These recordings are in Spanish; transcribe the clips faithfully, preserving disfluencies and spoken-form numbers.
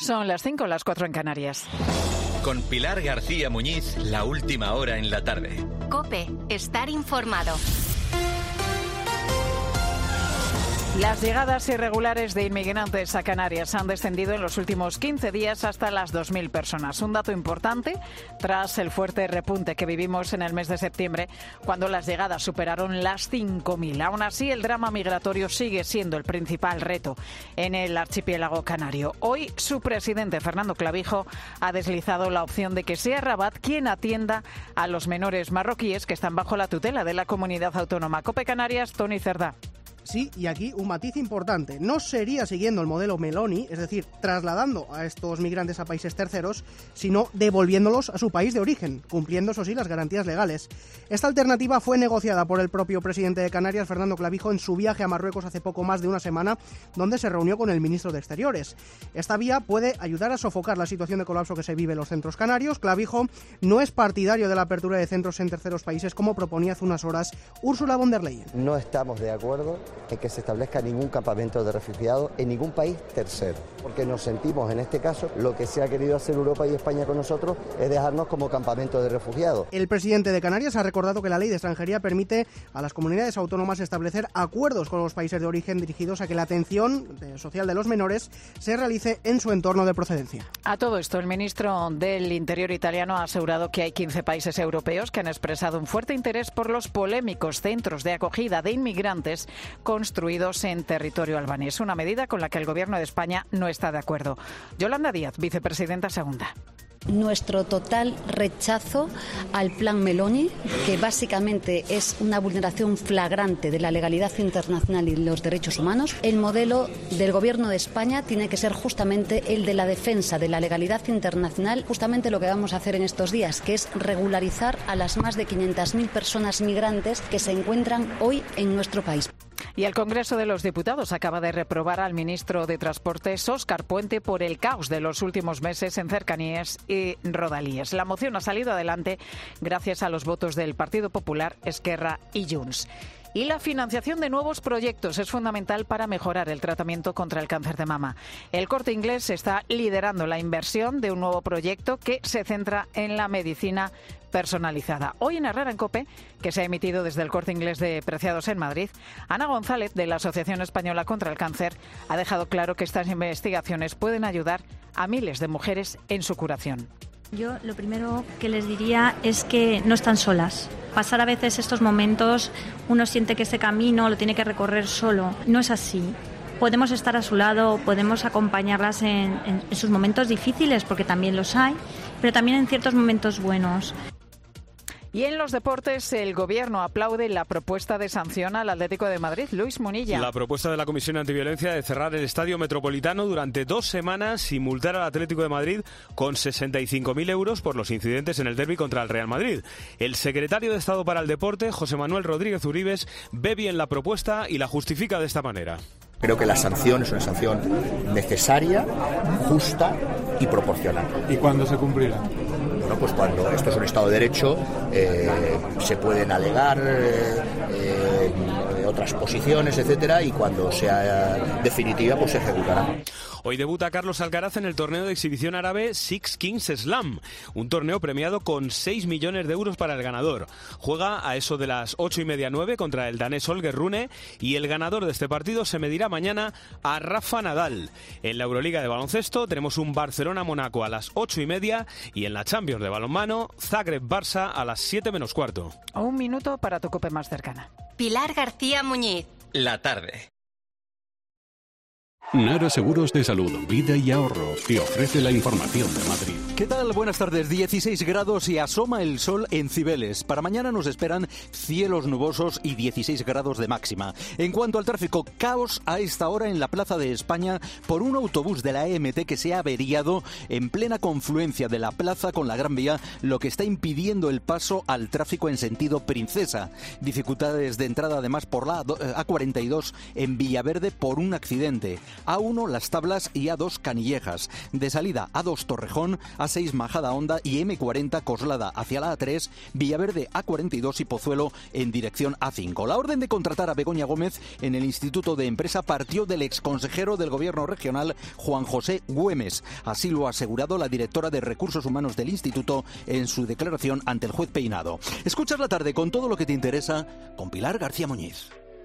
Son las cinco, las cuatro en Canarias. Con Pilar García Muñiz, la última hora en la tarde. COPE, estar informado. Las llegadas irregulares de inmigrantes a Canarias han descendido en los últimos quince días hasta las dos mil personas. Un dato importante tras el fuerte repunte que vivimos en el mes de septiembre, cuando las llegadas superaron las cinco mil. Aún así, el drama migratorio sigue siendo el principal reto en el archipiélago canario. Hoy, su presidente, Fernando Clavijo, ha deslizado la opción de que sea Rabat quien atienda a los menores marroquíes que están bajo la tutela de la comunidad autónoma. COPE Canarias, Tony Cerdá. Sí, y aquí un matiz importante. No sería siguiendo el modelo Meloni, es decir, trasladando a estos migrantes a países terceros, sino devolviéndolos a su país de origen, cumpliendo, eso sí, las garantías legales. Esta alternativa fue negociada por el propio presidente de Canarias, Fernando Clavijo, en su viaje a Marruecos hace poco más de una semana, donde se reunió con el ministro de Exteriores. Esta vía puede ayudar a sofocar la situación de colapso que se vive en los centros canarios. Clavijo no es partidario de la apertura de centros en terceros países, como proponía hace unas horas Ursula von der Leyen. No estamos de acuerdo en que se establezca ningún campamento de refugiados en ningún país tercero, porque nos sentimos, en este caso, lo que se ha querido hacer Europa y España con nosotros es dejarnos como campamento de refugiados. El presidente de Canarias ha recordado que la ley de extranjería permite a las comunidades autónomas establecer acuerdos con los países de origen dirigidos a que la atención social de los menores se realice en su entorno de procedencia. A todo esto, el ministro del Interior italiano ha asegurado que hay quince países europeos que han expresado un fuerte interés por los polémicos centros de acogida de inmigrantes construidos en territorio albanés, una medida con la que el Gobierno de España no está de acuerdo. Yolanda Díaz, vicepresidenta segunda. Nuestro total rechazo al plan Meloni, que básicamente es una vulneración flagrante de la legalidad internacional y los derechos humanos. El modelo del Gobierno de España tiene que ser justamente el de la defensa de la legalidad internacional, justamente lo que vamos a hacer en estos días, que es regularizar a las más de quinientas mil personas migrantes que se encuentran hoy en nuestro país. Y el Congreso de los Diputados acaba de reprobar al ministro de Transportes, Óscar Puente, por el caos de los últimos meses en cercanías y rodalíes. La moción ha salido adelante gracias a los votos del Partido Popular, Esquerra y Junts. Y la financiación de nuevos proyectos es fundamental para mejorar el tratamiento contra el cáncer de mama. El Corte Inglés está liderando la inversión de un nuevo proyecto que se centra en la medicina personalizada. Hoy en Herrera en COPE, que se ha emitido desde el Corte Inglés de Preciados en Madrid, Ana González, de la Asociación Española contra el Cáncer, ha dejado claro que estas investigaciones pueden ayudar a miles de mujeres en su curación. Yo lo primero que les diría es que no están solas. Pasar a veces estos momentos, uno siente que ese camino lo tiene que recorrer solo. No es así. Podemos estar a su lado, podemos acompañarlas en, en, en sus momentos difíciles, porque también los hay, pero también en ciertos momentos buenos. Y en los deportes, el Gobierno aplaude la propuesta de sanción al Atlético de Madrid. Luis Munilla. La propuesta de la Comisión Antiviolencia de cerrar el Estadio Metropolitano durante dos semanas y multar al Atlético de Madrid con sesenta y cinco mil euros por los incidentes en el derbi contra el Real Madrid. El secretario de Estado para el Deporte, José Manuel Rodríguez Uribes, ve bien la propuesta y la justifica de esta manera. Creo que la sanción es una sanción necesaria, justa y proporcional. ¿Y cuándo se cumplirá? Bueno, pues cuando esto es un Estado de Derecho, eh, se pueden alegar eh, eh, otras posiciones, etcétera, y cuando sea definitiva, pues se ejecutará. Hoy debuta Carlos Alcaraz en el torneo de exhibición árabe Six Kings Slam, un torneo premiado con seis millones de euros para el ganador. Juega a eso de las ocho y media nueve contra el danés Holger Rune y el ganador de este partido se medirá mañana a Rafa Nadal. En la Euroliga de baloncesto tenemos un Barcelona-Mónaco a las ocho y media y en la Champions de balonmano Zagreb-Barça a las siete menos cuarto. Un minuto para tu COPE más cercana. Pilar García Muñiz. La tarde. Nara Seguros de Salud, Vida y Ahorro te ofrece la información de Madrid. ¿Qué tal? Buenas tardes. dieciséis grados y asoma el sol en Cibeles. Para mañana nos esperan cielos nubosos y dieciséis grados de máxima. En cuanto al tráfico, caos a esta hora en la Plaza de España por un autobús de la E M T que se ha averiado en plena confluencia de la plaza con la Gran Vía, lo que está impidiendo el paso al tráfico en sentido Princesa. Dificultades de entrada además por la A cuarenta y dos en Villaverde por un accidente. A uno Las Tablas y A dos Canillejas. De salida A dos Torrejón, A seis Majadahonda y eme cuarenta Coslada hacia la A tres, Villaverde A cuarenta y dos y Pozuelo en dirección A cinco. La orden de contratar a Begoña Gómez en el Instituto de Empresa partió del exconsejero del Gobierno regional Juan José Güemes. Así lo ha asegurado la directora de Recursos Humanos del Instituto en su declaración ante el juez Peinado. Escuchas la tarde con todo lo que te interesa con Pilar García Muñiz.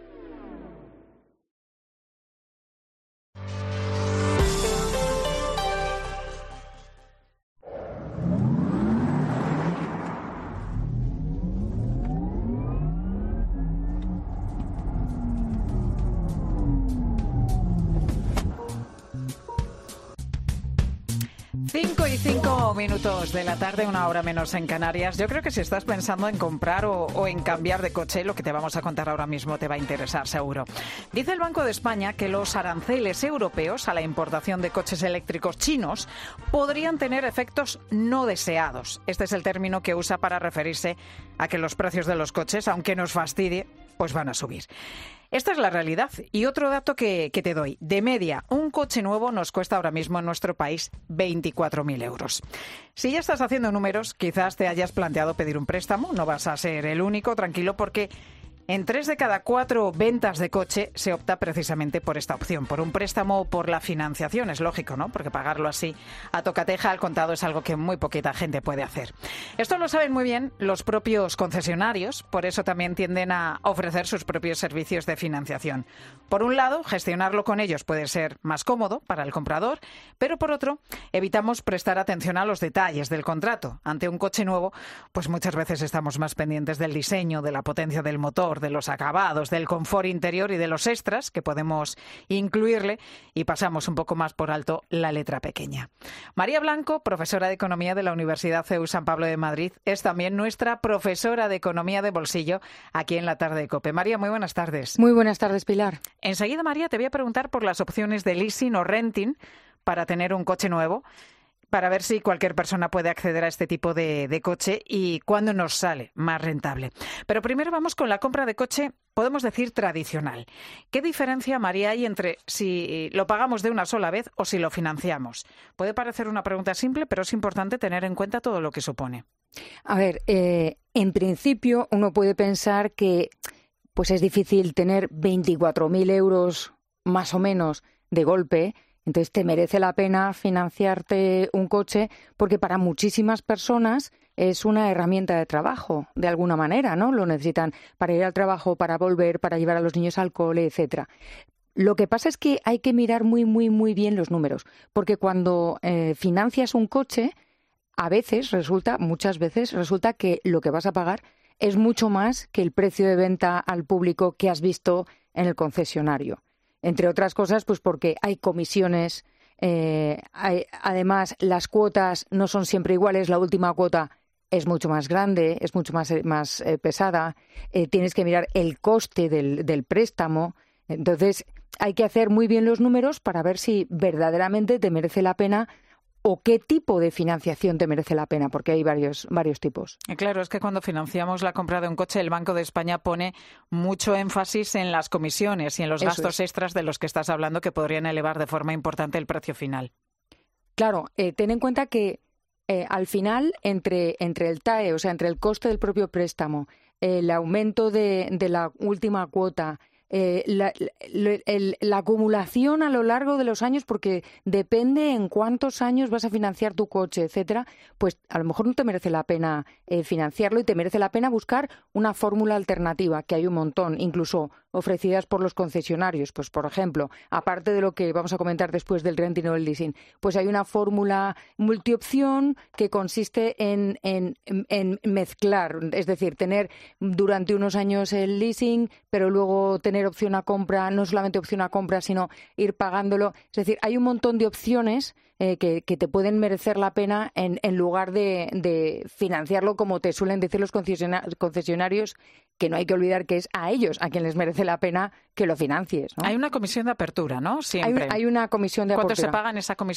Cinco y cinco minutos de la tarde, una hora menos en Canarias. Yo creo que si estás pensando en comprar o, o en cambiar de coche, lo que te vamos a contar ahora mismo te va a interesar seguro. Dice el Banco de España que los aranceles europeos a la importación de coches eléctricos chinos podrían tener efectos no deseados. Este es el término que usa para referirse a que los precios de los coches, aunque nos fastidie, pues van a subir. Esta es la realidad. Y otro dato que, que te doy. De media, un coche nuevo nos cuesta ahora mismo en nuestro país veinticuatro mil euros. Si ya estás haciendo números, quizás te hayas planteado pedir un préstamo. No vas a ser el único, tranquilo, porque en tres de cada cuatro ventas de coche se opta precisamente por esta opción, por un préstamo o por la financiación. Es lógico, ¿no? Porque pagarlo así a tocateja al contado es algo que muy poquita gente puede hacer. Esto lo saben muy bien los propios concesionarios, por eso también tienden a ofrecer sus propios servicios de financiación. Por un lado, gestionarlo con ellos puede ser más cómodo para el comprador, pero por otro, evitamos prestar atención a los detalles del contrato. Ante un coche nuevo, pues muchas veces estamos más pendientes del diseño, de la potencia del motor, de los acabados, del confort interior y de los extras que podemos incluirle, y pasamos un poco más por alto la letra pequeña. María Blanco, profesora de Economía de la Universidad C E U San Pablo de Madrid, es también nuestra profesora de Economía de Bolsillo aquí en la tarde de COPE. María, muy buenas tardes. Muy buenas tardes, Pilar. Enseguida, María, te voy a preguntar por las opciones de leasing o renting para tener un coche nuevo, para ver si cualquier persona puede acceder a este tipo de, de coche y cuándo nos sale más rentable. Pero primero vamos con la compra de coche, podemos decir, tradicional. ¿Qué diferencia, María, hay entre si lo pagamos de una sola vez o si lo financiamos? Puede parecer una pregunta simple, pero es importante tener en cuenta todo lo que supone. A ver, eh, en principio uno puede pensar que pues es difícil tener veinticuatro mil euros más o menos de golpe. Entonces te merece la pena financiarte un coche porque para muchísimas personas es una herramienta de trabajo, de alguna manera, ¿no? Lo necesitan para ir al trabajo, para volver, para llevar a los niños al cole, etcétera. Lo que pasa es que hay que mirar muy, muy, muy bien los números, porque cuando eh, financias un coche, a veces resulta, muchas veces resulta que lo que vas a pagar es mucho más que el precio de venta al público que has visto en el concesionario. Entre otras cosas, pues porque hay comisiones, eh, hay, además las cuotas no son siempre iguales, la última cuota es mucho más grande, es mucho más, más eh, pesada, eh, tienes que mirar el coste del, del préstamo, entonces hay que hacer muy bien los números para ver si verdaderamente te merece la pena o qué tipo de financiación te merece la pena, porque hay varios, varios tipos. Claro, es que cuando financiamos la compra de un coche, el Banco de España pone mucho énfasis en las comisiones y en los Eso gastos es. extras de los que estás hablando que podrían elevar de forma importante el precio final. Claro, eh, ten en cuenta que eh, al final, entre, entre el T A E, o sea, entre el coste del propio préstamo, eh, el aumento de, de la última cuota, Eh, la, la, el, la acumulación a lo largo de los años, porque depende en cuántos años vas a financiar tu coche, etcétera, pues a lo mejor no te merece la pena eh, financiarlo y te merece la pena buscar una fórmula alternativa, que hay un montón, incluso ofrecidas por los concesionarios. Pues, por ejemplo, aparte de lo que vamos a comentar después del renting o el leasing, pues hay una fórmula multiopción que consiste en, en, en mezclar, es decir, tener durante unos años el leasing, pero luego tener opción a compra, no solamente opción a compra, sino ir pagándolo. Es decir, hay un montón de opciones eh, que, que te pueden merecer la pena en, en lugar de, de financiarlo, como te suelen decir los concesionarios, que no hay que olvidar que es a ellos a quien les merece la pena que lo financies, ¿no? Hay una comisión de apertura, ¿no? Siempre. Hay, un, hay una comisión de ¿Cuánto apertura. se paga en esa comisión?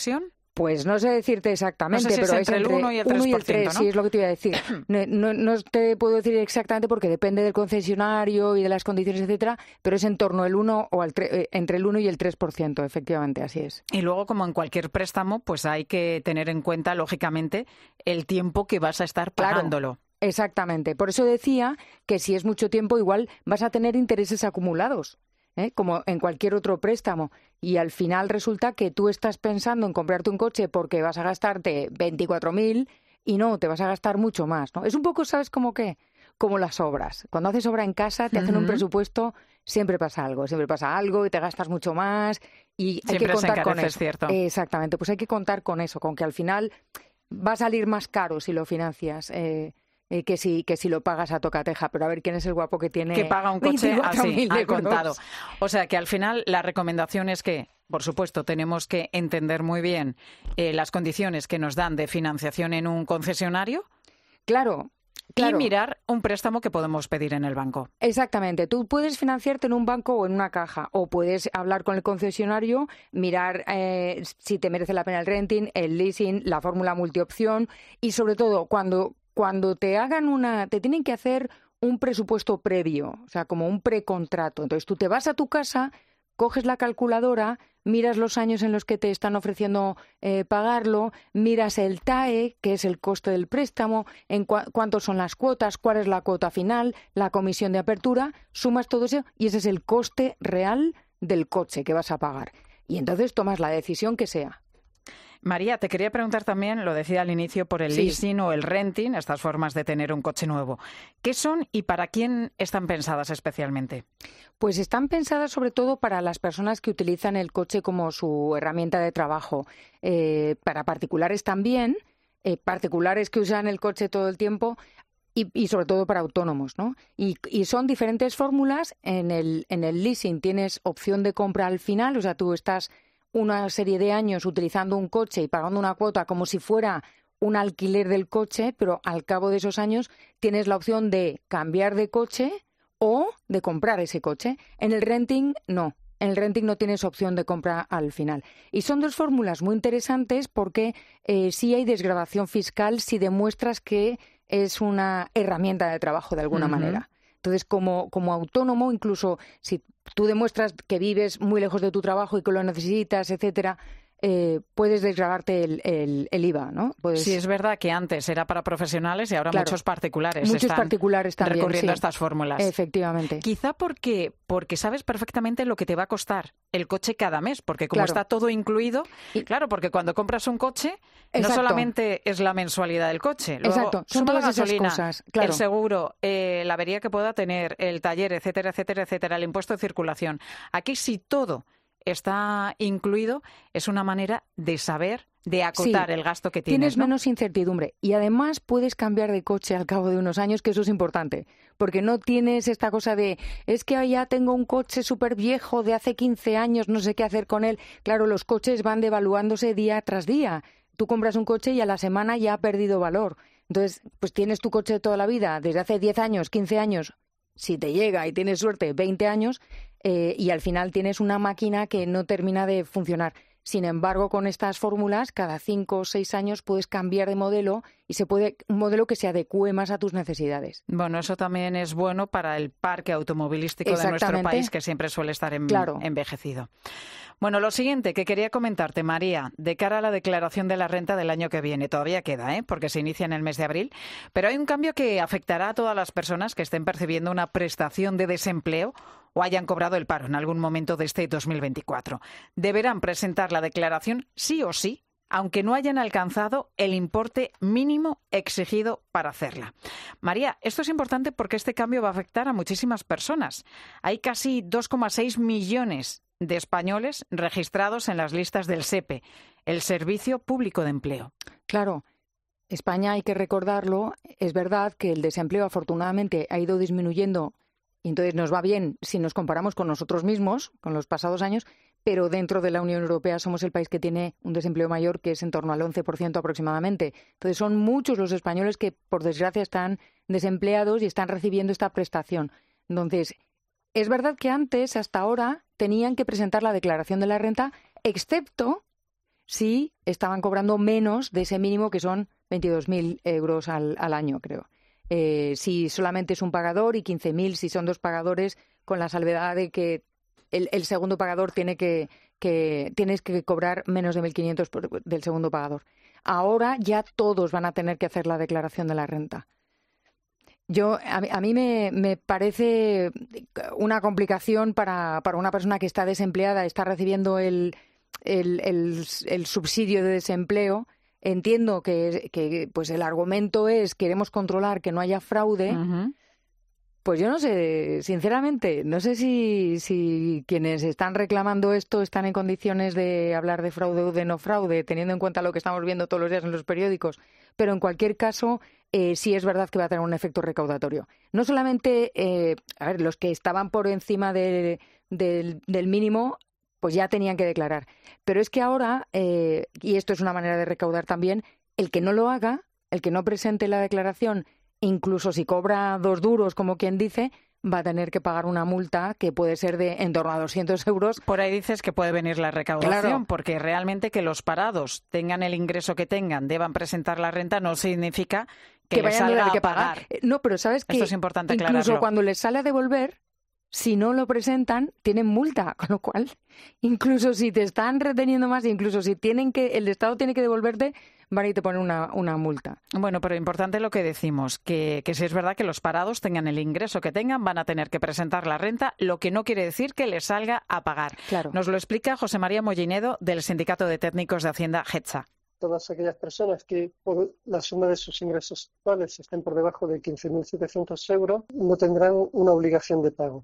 Pues no sé decirte exactamente, no sé si pero es entre es el uno y el tres por ciento, ¿no? Sí, es lo que te iba a decir. No, no, no te puedo decir exactamente porque depende del concesionario y de las condiciones, etcétera, pero es en torno al uno o al tre- entre el uno y el tres por ciento, efectivamente, así es. Y luego, como en cualquier préstamo, pues hay que tener en cuenta, lógicamente, el tiempo que vas a estar pagándolo. Claro, exactamente. Por eso decía que si es mucho tiempo, igual vas a tener intereses acumulados. ¿Eh? Como en cualquier otro préstamo, y al final resulta que tú estás pensando en comprarte un coche porque vas a gastarte veinticuatro mil y no, te vas a gastar mucho más, ¿no? Es un poco, ¿sabes cómo qué? Como las obras. Cuando haces obra en casa, te hacen Uh-huh. un presupuesto, siempre pasa algo, siempre pasa algo y te gastas mucho más y hay Siempre que contar se con encarece, eso. es cierto. Exactamente, pues hay que contar con eso, con que al final va a salir más caro si lo financias. Eh, Eh, que si que si lo pagas a tocateja, pero a ver quién es el guapo que tiene que paga un coche así, al euros. contado. O sea que al final la recomendación es que, por supuesto, tenemos que entender muy bien eh, las condiciones que nos dan de financiación en un concesionario. Claro. Claro. Y mirar un préstamo que podemos pedir en el banco. Exactamente. Tú puedes financiarte en un banco o en una caja, o puedes hablar con el concesionario, mirar eh, si te merece la pena el renting, el leasing, la fórmula multiopción y, sobre todo, cuando, cuando te hagan una... te tienen que hacer un presupuesto previo, o sea, como un precontrato. Entonces, tú te vas a tu casa, coges la calculadora, miras los años en los que te están ofreciendo eh, pagarlo, miras el T A E, que es el coste del préstamo, en cua- cuántos son las cuotas, cuál es la cuota final, la comisión de apertura, sumas todo eso y ese es el coste real del coche que vas a pagar. Y entonces tomas la decisión que sea. María, te quería preguntar también, lo decía al inicio, por el Sí. leasing o el renting, estas formas de tener un coche nuevo. ¿Qué son y para quién están pensadas especialmente? Pues están pensadas sobre todo para las personas que utilizan el coche como su herramienta de trabajo. Eh, para particulares también, eh, particulares que usan el coche todo el tiempo y, y sobre todo para autónomos, ¿no? Y, y son diferentes fórmulas. En el, en el leasing tienes opción de compra al final, o sea, tú estás una serie de años utilizando un coche y pagando una cuota como si fuera un alquiler del coche, pero al cabo de esos años tienes la opción de cambiar de coche o de comprar ese coche. En el renting, no. En el renting no tienes opción de compra al final. Y son dos fórmulas muy interesantes porque eh, sí hay desgravación fiscal si demuestras que es una herramienta de trabajo de alguna Ujú. manera. Entonces, como, como autónomo, incluso si tú demuestras que vives muy lejos de tu trabajo y que lo necesitas, etcétera, eh, puedes desgravarte el, el, el I V A, ¿no? Puedes... Sí, es verdad que antes era para profesionales y ahora Claro. muchos particulares Muchos están particulares también, recurriendo sí. a estas fórmulas. Efectivamente. Quizá porque, porque sabes perfectamente lo que te va a costar el coche cada mes, porque como Claro. está todo incluido, claro, porque cuando compras un coche no Exacto. solamente es la mensualidad del coche, luego Exacto, son suma la todas esas gasolina, cosas, claro. el seguro, eh, la avería que pueda tener, el taller, etcétera, etcétera, etcétera, el impuesto de circulación. Aquí si todo está incluido, es una manera de saber, de acotar Sí, el gasto que tienes, tienes ¿no? menos incertidumbre y además puedes cambiar de coche al cabo de unos años, que eso es importante, porque no tienes esta cosa de es que ya tengo un coche súper viejo de hace quince años, no sé qué hacer con él. Claro, los coches van devaluándose día tras día. Tú compras un coche y a la semana ya ha perdido valor. Entonces, pues tienes tu coche de toda la vida, desde hace diez años, quince años, si te llega y tienes suerte, veinte años, eh, y al final tienes una máquina que no termina de funcionar. Sin embargo, con estas fórmulas, cada cinco o seis años puedes cambiar de modelo y se puede un modelo que se adecue más a tus necesidades. Bueno, eso también es bueno para el parque automovilístico de nuestro Exactamente. país, que siempre suele estar en- Claro. envejecido. Bueno, lo siguiente que quería comentarte, María, de cara a la declaración de la renta del año que viene, todavía queda, ¿eh? Porque se inicia en el mes de abril, pero hay un cambio que afectará a todas las personas que estén percibiendo una prestación de desempleo o hayan cobrado el paro en algún momento de este dos mil veinticuatro. Deberán presentar la declaración sí o sí, aunque no hayan alcanzado el importe mínimo exigido para hacerla. María, esto es importante porque este cambio va a afectar a muchísimas personas. Hay casi dos coma seis millones de españoles registrados en las listas del SEPE, el Servicio Público de Empleo. Claro, España, hay que recordarlo, es verdad que el desempleo afortunadamente ha ido disminuyendo y entonces nos va bien si nos comparamos con nosotros mismos, con los pasados años, pero dentro de la Unión Europea somos el país que tiene un desempleo mayor, que es en torno al once por ciento aproximadamente. Entonces son muchos los españoles que, por desgracia, están desempleados y están recibiendo esta prestación. Entonces, es verdad que antes, hasta ahora, tenían que presentar la declaración de la renta, excepto si estaban cobrando menos de ese mínimo, que son veintidós mil euros al, al año, creo. Eh, si solamente es un pagador y quince mil si son dos pagadores, con la salvedad de que el, el segundo pagador tiene que, que tienes que cobrar menos de mil quinientos por, del segundo pagador. Ahora ya todos van a tener que hacer la declaración de la renta. Yo, a mí, a mí me, me parece una complicación para, para una persona que está desempleada, está recibiendo el, el, el, el subsidio de desempleo. Entiendo que, que pues el argumento es queremos controlar que no haya fraude. Uh-huh. Pues yo no sé, sinceramente, no sé si, si quienes están reclamando esto están en condiciones de hablar de fraude o de no fraude, teniendo en cuenta lo que estamos viendo todos los días en los periódicos. Pero en cualquier caso, eh, sí es verdad que va a tener un efecto recaudatorio. No solamente, eh, a ver, los que estaban por encima de, de, del mínimo, pues ya tenían que declarar. Pero es que ahora, eh, y esto es una manera de recaudar también, el que no lo haga, el que no presente la declaración, incluso si cobra dos duros, como quien dice, va a tener que pagar una multa que puede ser de en torno a doscientos euros. Por ahí dices que puede venir la recaudación, claro, porque realmente que los parados tengan el ingreso que tengan, deban presentar la renta, no significa que, que les vayan salga a tener que pagar. pagar. No, pero sabes que esto es importante incluso aclararlo. Cuando les sale a devolver, si no lo presentan, tienen multa, con lo cual, incluso si te están reteniendo más, incluso si tienen que, el Estado tiene que devolverte, van a ir te poner una, una multa. Bueno, pero importante lo que decimos, que, que si es verdad que los parados tengan el ingreso que tengan, van a tener que presentar la renta, lo que no quiere decir que les salga a pagar. Claro. Nos lo explica José María Mollinedo, del Sindicato de Técnicos de Hacienda, Getza. Todas aquellas personas que por la suma de sus ingresos actuales estén por debajo de quince mil setecientos euros no tendrán una obligación de pago.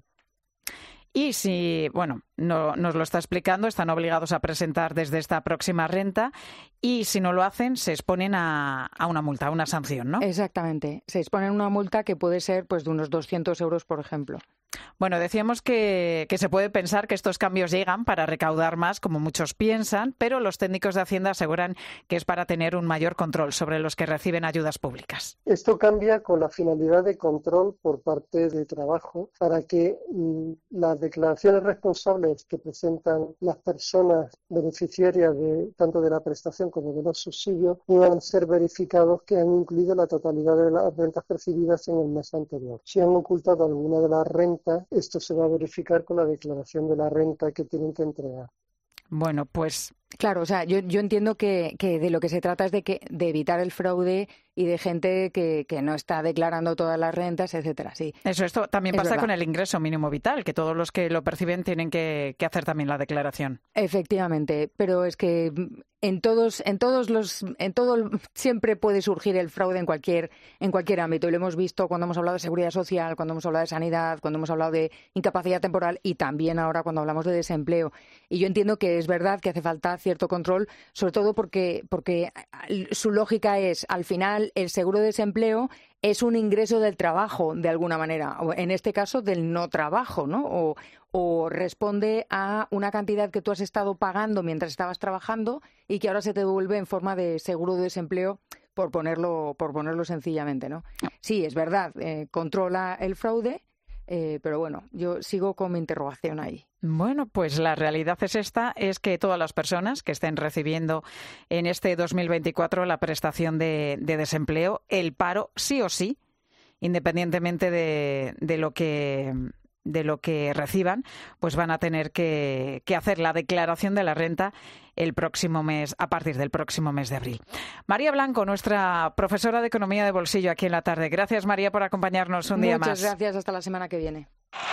Y si, bueno, no, nos lo está explicando, están obligados a presentar desde esta próxima renta y si no lo hacen se exponen a, a una multa, a una sanción, ¿no? Exactamente. Se exponen a una multa que puede ser pues de unos doscientos euros, por ejemplo. Bueno, decíamos que, que se puede pensar que estos cambios llegan para recaudar más, como muchos piensan, pero los técnicos de Hacienda aseguran que es para tener un mayor control sobre los que reciben ayudas públicas. Esto cambia con la finalidad de control por parte de trabajo para que mmm, las declaraciones responsables que presentan las personas beneficiarias de tanto de la prestación como de los subsidios puedan ser verificados que han incluido la totalidad de las rentas percibidas en el mes anterior. Si han ocultado alguna de las rentas, esto se va a verificar con la declaración de la renta que tienen que entregar. Bueno, pues claro, o sea, yo, yo entiendo que, que de lo que se trata es de que de evitar el fraude y de gente que, que no está declarando todas las rentas, etcétera. Sí. Eso, esto también es pasa verdad. Con el ingreso mínimo vital, que todos los que lo perciben tienen que, que hacer también la declaración. Efectivamente, pero es que en todos, en todos los, en todo siempre puede surgir el fraude en cualquier, en cualquier ámbito. Y lo hemos visto cuando hemos hablado de seguridad social, cuando hemos hablado de sanidad, cuando hemos hablado de incapacidad temporal y también ahora cuando hablamos de desempleo. Y yo entiendo que es verdad que hace falta cierto control, sobre todo porque, porque su lógica es, al final, el seguro de desempleo es un ingreso del trabajo, de alguna manera, o en este caso del no trabajo, ¿no? O, o responde a una cantidad que tú has estado pagando mientras estabas trabajando y que ahora se te devuelve en forma de seguro de desempleo, por ponerlo, por ponerlo sencillamente, ¿no? Sí, es verdad, eh, controla el fraude, eh, pero bueno, yo sigo con mi interrogación ahí. Bueno, pues la realidad es esta, es que todas las personas que estén recibiendo en este dos mil veinticuatro la prestación de, de desempleo, el paro sí o sí, independientemente de, de lo que de lo que reciban, pues van a tener que, que hacer la declaración de la renta el próximo mes, a partir del próximo mes de abril. María Blanco, nuestra profesora de Economía de Bolsillo aquí en la tarde. Gracias, María, por acompañarnos un día más. Muchas gracias, hasta la semana que viene.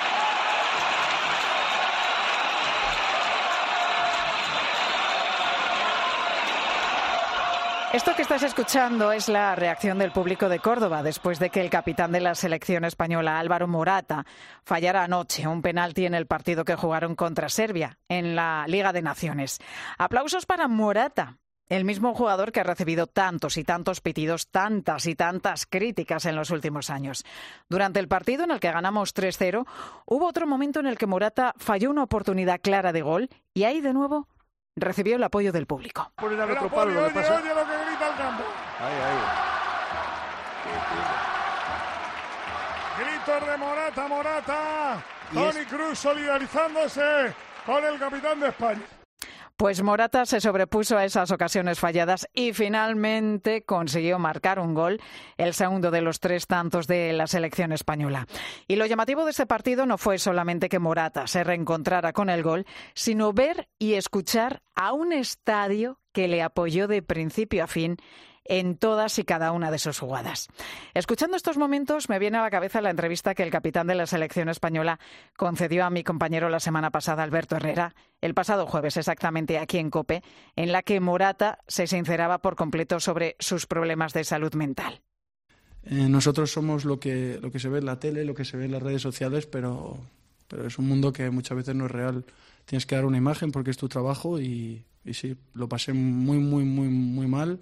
Esto que estás escuchando es la reacción del público de Córdoba después de que el capitán de la selección española, Álvaro Morata, fallara anoche un penalti en el partido que jugaron contra Serbia en la Liga de Naciones. Aplausos para Morata, el mismo jugador que ha recibido tantos y tantos pitidos, tantas y tantas críticas en los últimos años. Durante el partido en el que ganamos tres cero, hubo otro momento en el que Morata falló una oportunidad clara de gol y ahí de nuevo recibió el apoyo del público. Poner al otro palo, lo que pasa. Oye, oye lo que grita el campo. Ahí, ahí. Gritos de Morata, Morata. Toni Kroos solidarizándose con el capitán de España. Pues Morata se sobrepuso a esas ocasiones falladas y finalmente consiguió marcar un gol, el segundo de los tres tantos de la selección española. Y lo llamativo de este partido no fue solamente que Morata se reencontrara con el gol, sino ver y escuchar a un estadio que le apoyó de principio a fin en todas y cada una de sus jugadas. Escuchando estos momentos me viene a la cabeza la entrevista que el capitán de la selección española concedió a mi compañero la semana pasada, Alberto Herrera, el pasado jueves exactamente aquí en COPE, en la que Morata se sinceraba por completo sobre sus problemas de salud mental. Eh, nosotros somos lo que, lo que se ve en la tele, lo que se ve en las redes sociales, pero, pero es un mundo que muchas veces no es real. Tienes que dar una imagen porque es tu trabajo y, y sí, lo pasé muy, muy, muy, muy mal.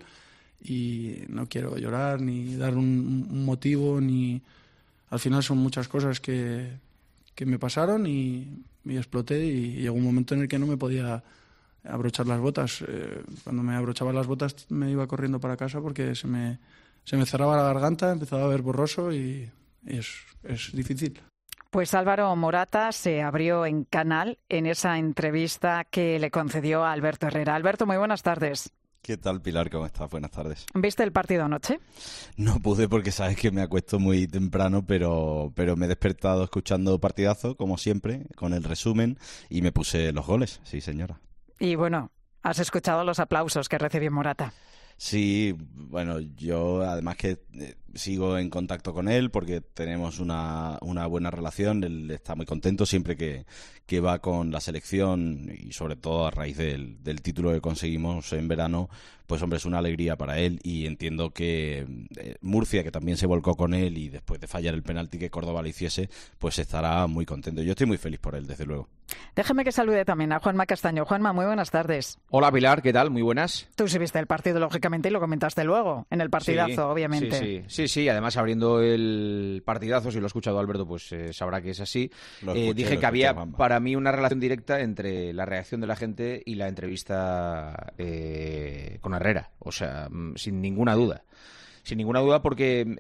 Y no quiero llorar ni dar un, un motivo, ni al final son muchas cosas que, que me pasaron y, y exploté y llegó un momento en el que no me podía abrochar las botas. Eh, cuando me abrochaba las botas me iba corriendo para casa porque se me, se me cerraba la garganta, empezaba a ver borroso y, y es, es difícil. Pues Álvaro Morata se abrió en Canal en esa entrevista que le concedió a Alberto Herrera. Alberto, muy buenas tardes. ¿Qué tal, Pilar? ¿Cómo estás? Buenas tardes. ¿Viste el partido anoche? No pude porque sabes que me acuesto muy temprano, pero, pero me he despertado escuchando partidazo, como siempre, con el resumen, y me puse los goles, sí, señora. Y bueno, has escuchado los aplausos que recibió Morata. Sí, bueno, yo además que eh, sigo en contacto con él porque tenemos una, una buena relación, él está muy contento siempre que, que va con la selección y sobre todo a raíz del, del título que conseguimos en verano, pues hombre, es una alegría para él y entiendo que eh, Murcia, que también se volcó con él y después de fallar el penalti que Córdoba le hiciese, pues estará muy contento. Yo estoy muy feliz por él, desde luego. Déjeme que salude también a Juanma Castaño. Juanma, muy buenas tardes. Hola Pilar, ¿qué tal? Muy buenas. Tú sí viste el partido, lógicamente, y lo comentaste luego, en el partidazo, sí, obviamente. Sí, sí, sí, sí, además abriendo el partidazo, si lo ha escuchado Alberto, pues eh, sabrá que es así. Escuché, eh, dije que había Juanma. para mí una relación directa entre la reacción de la gente y la entrevista eh, con Herrera, o sea, sin ninguna duda. Sin ninguna duda porque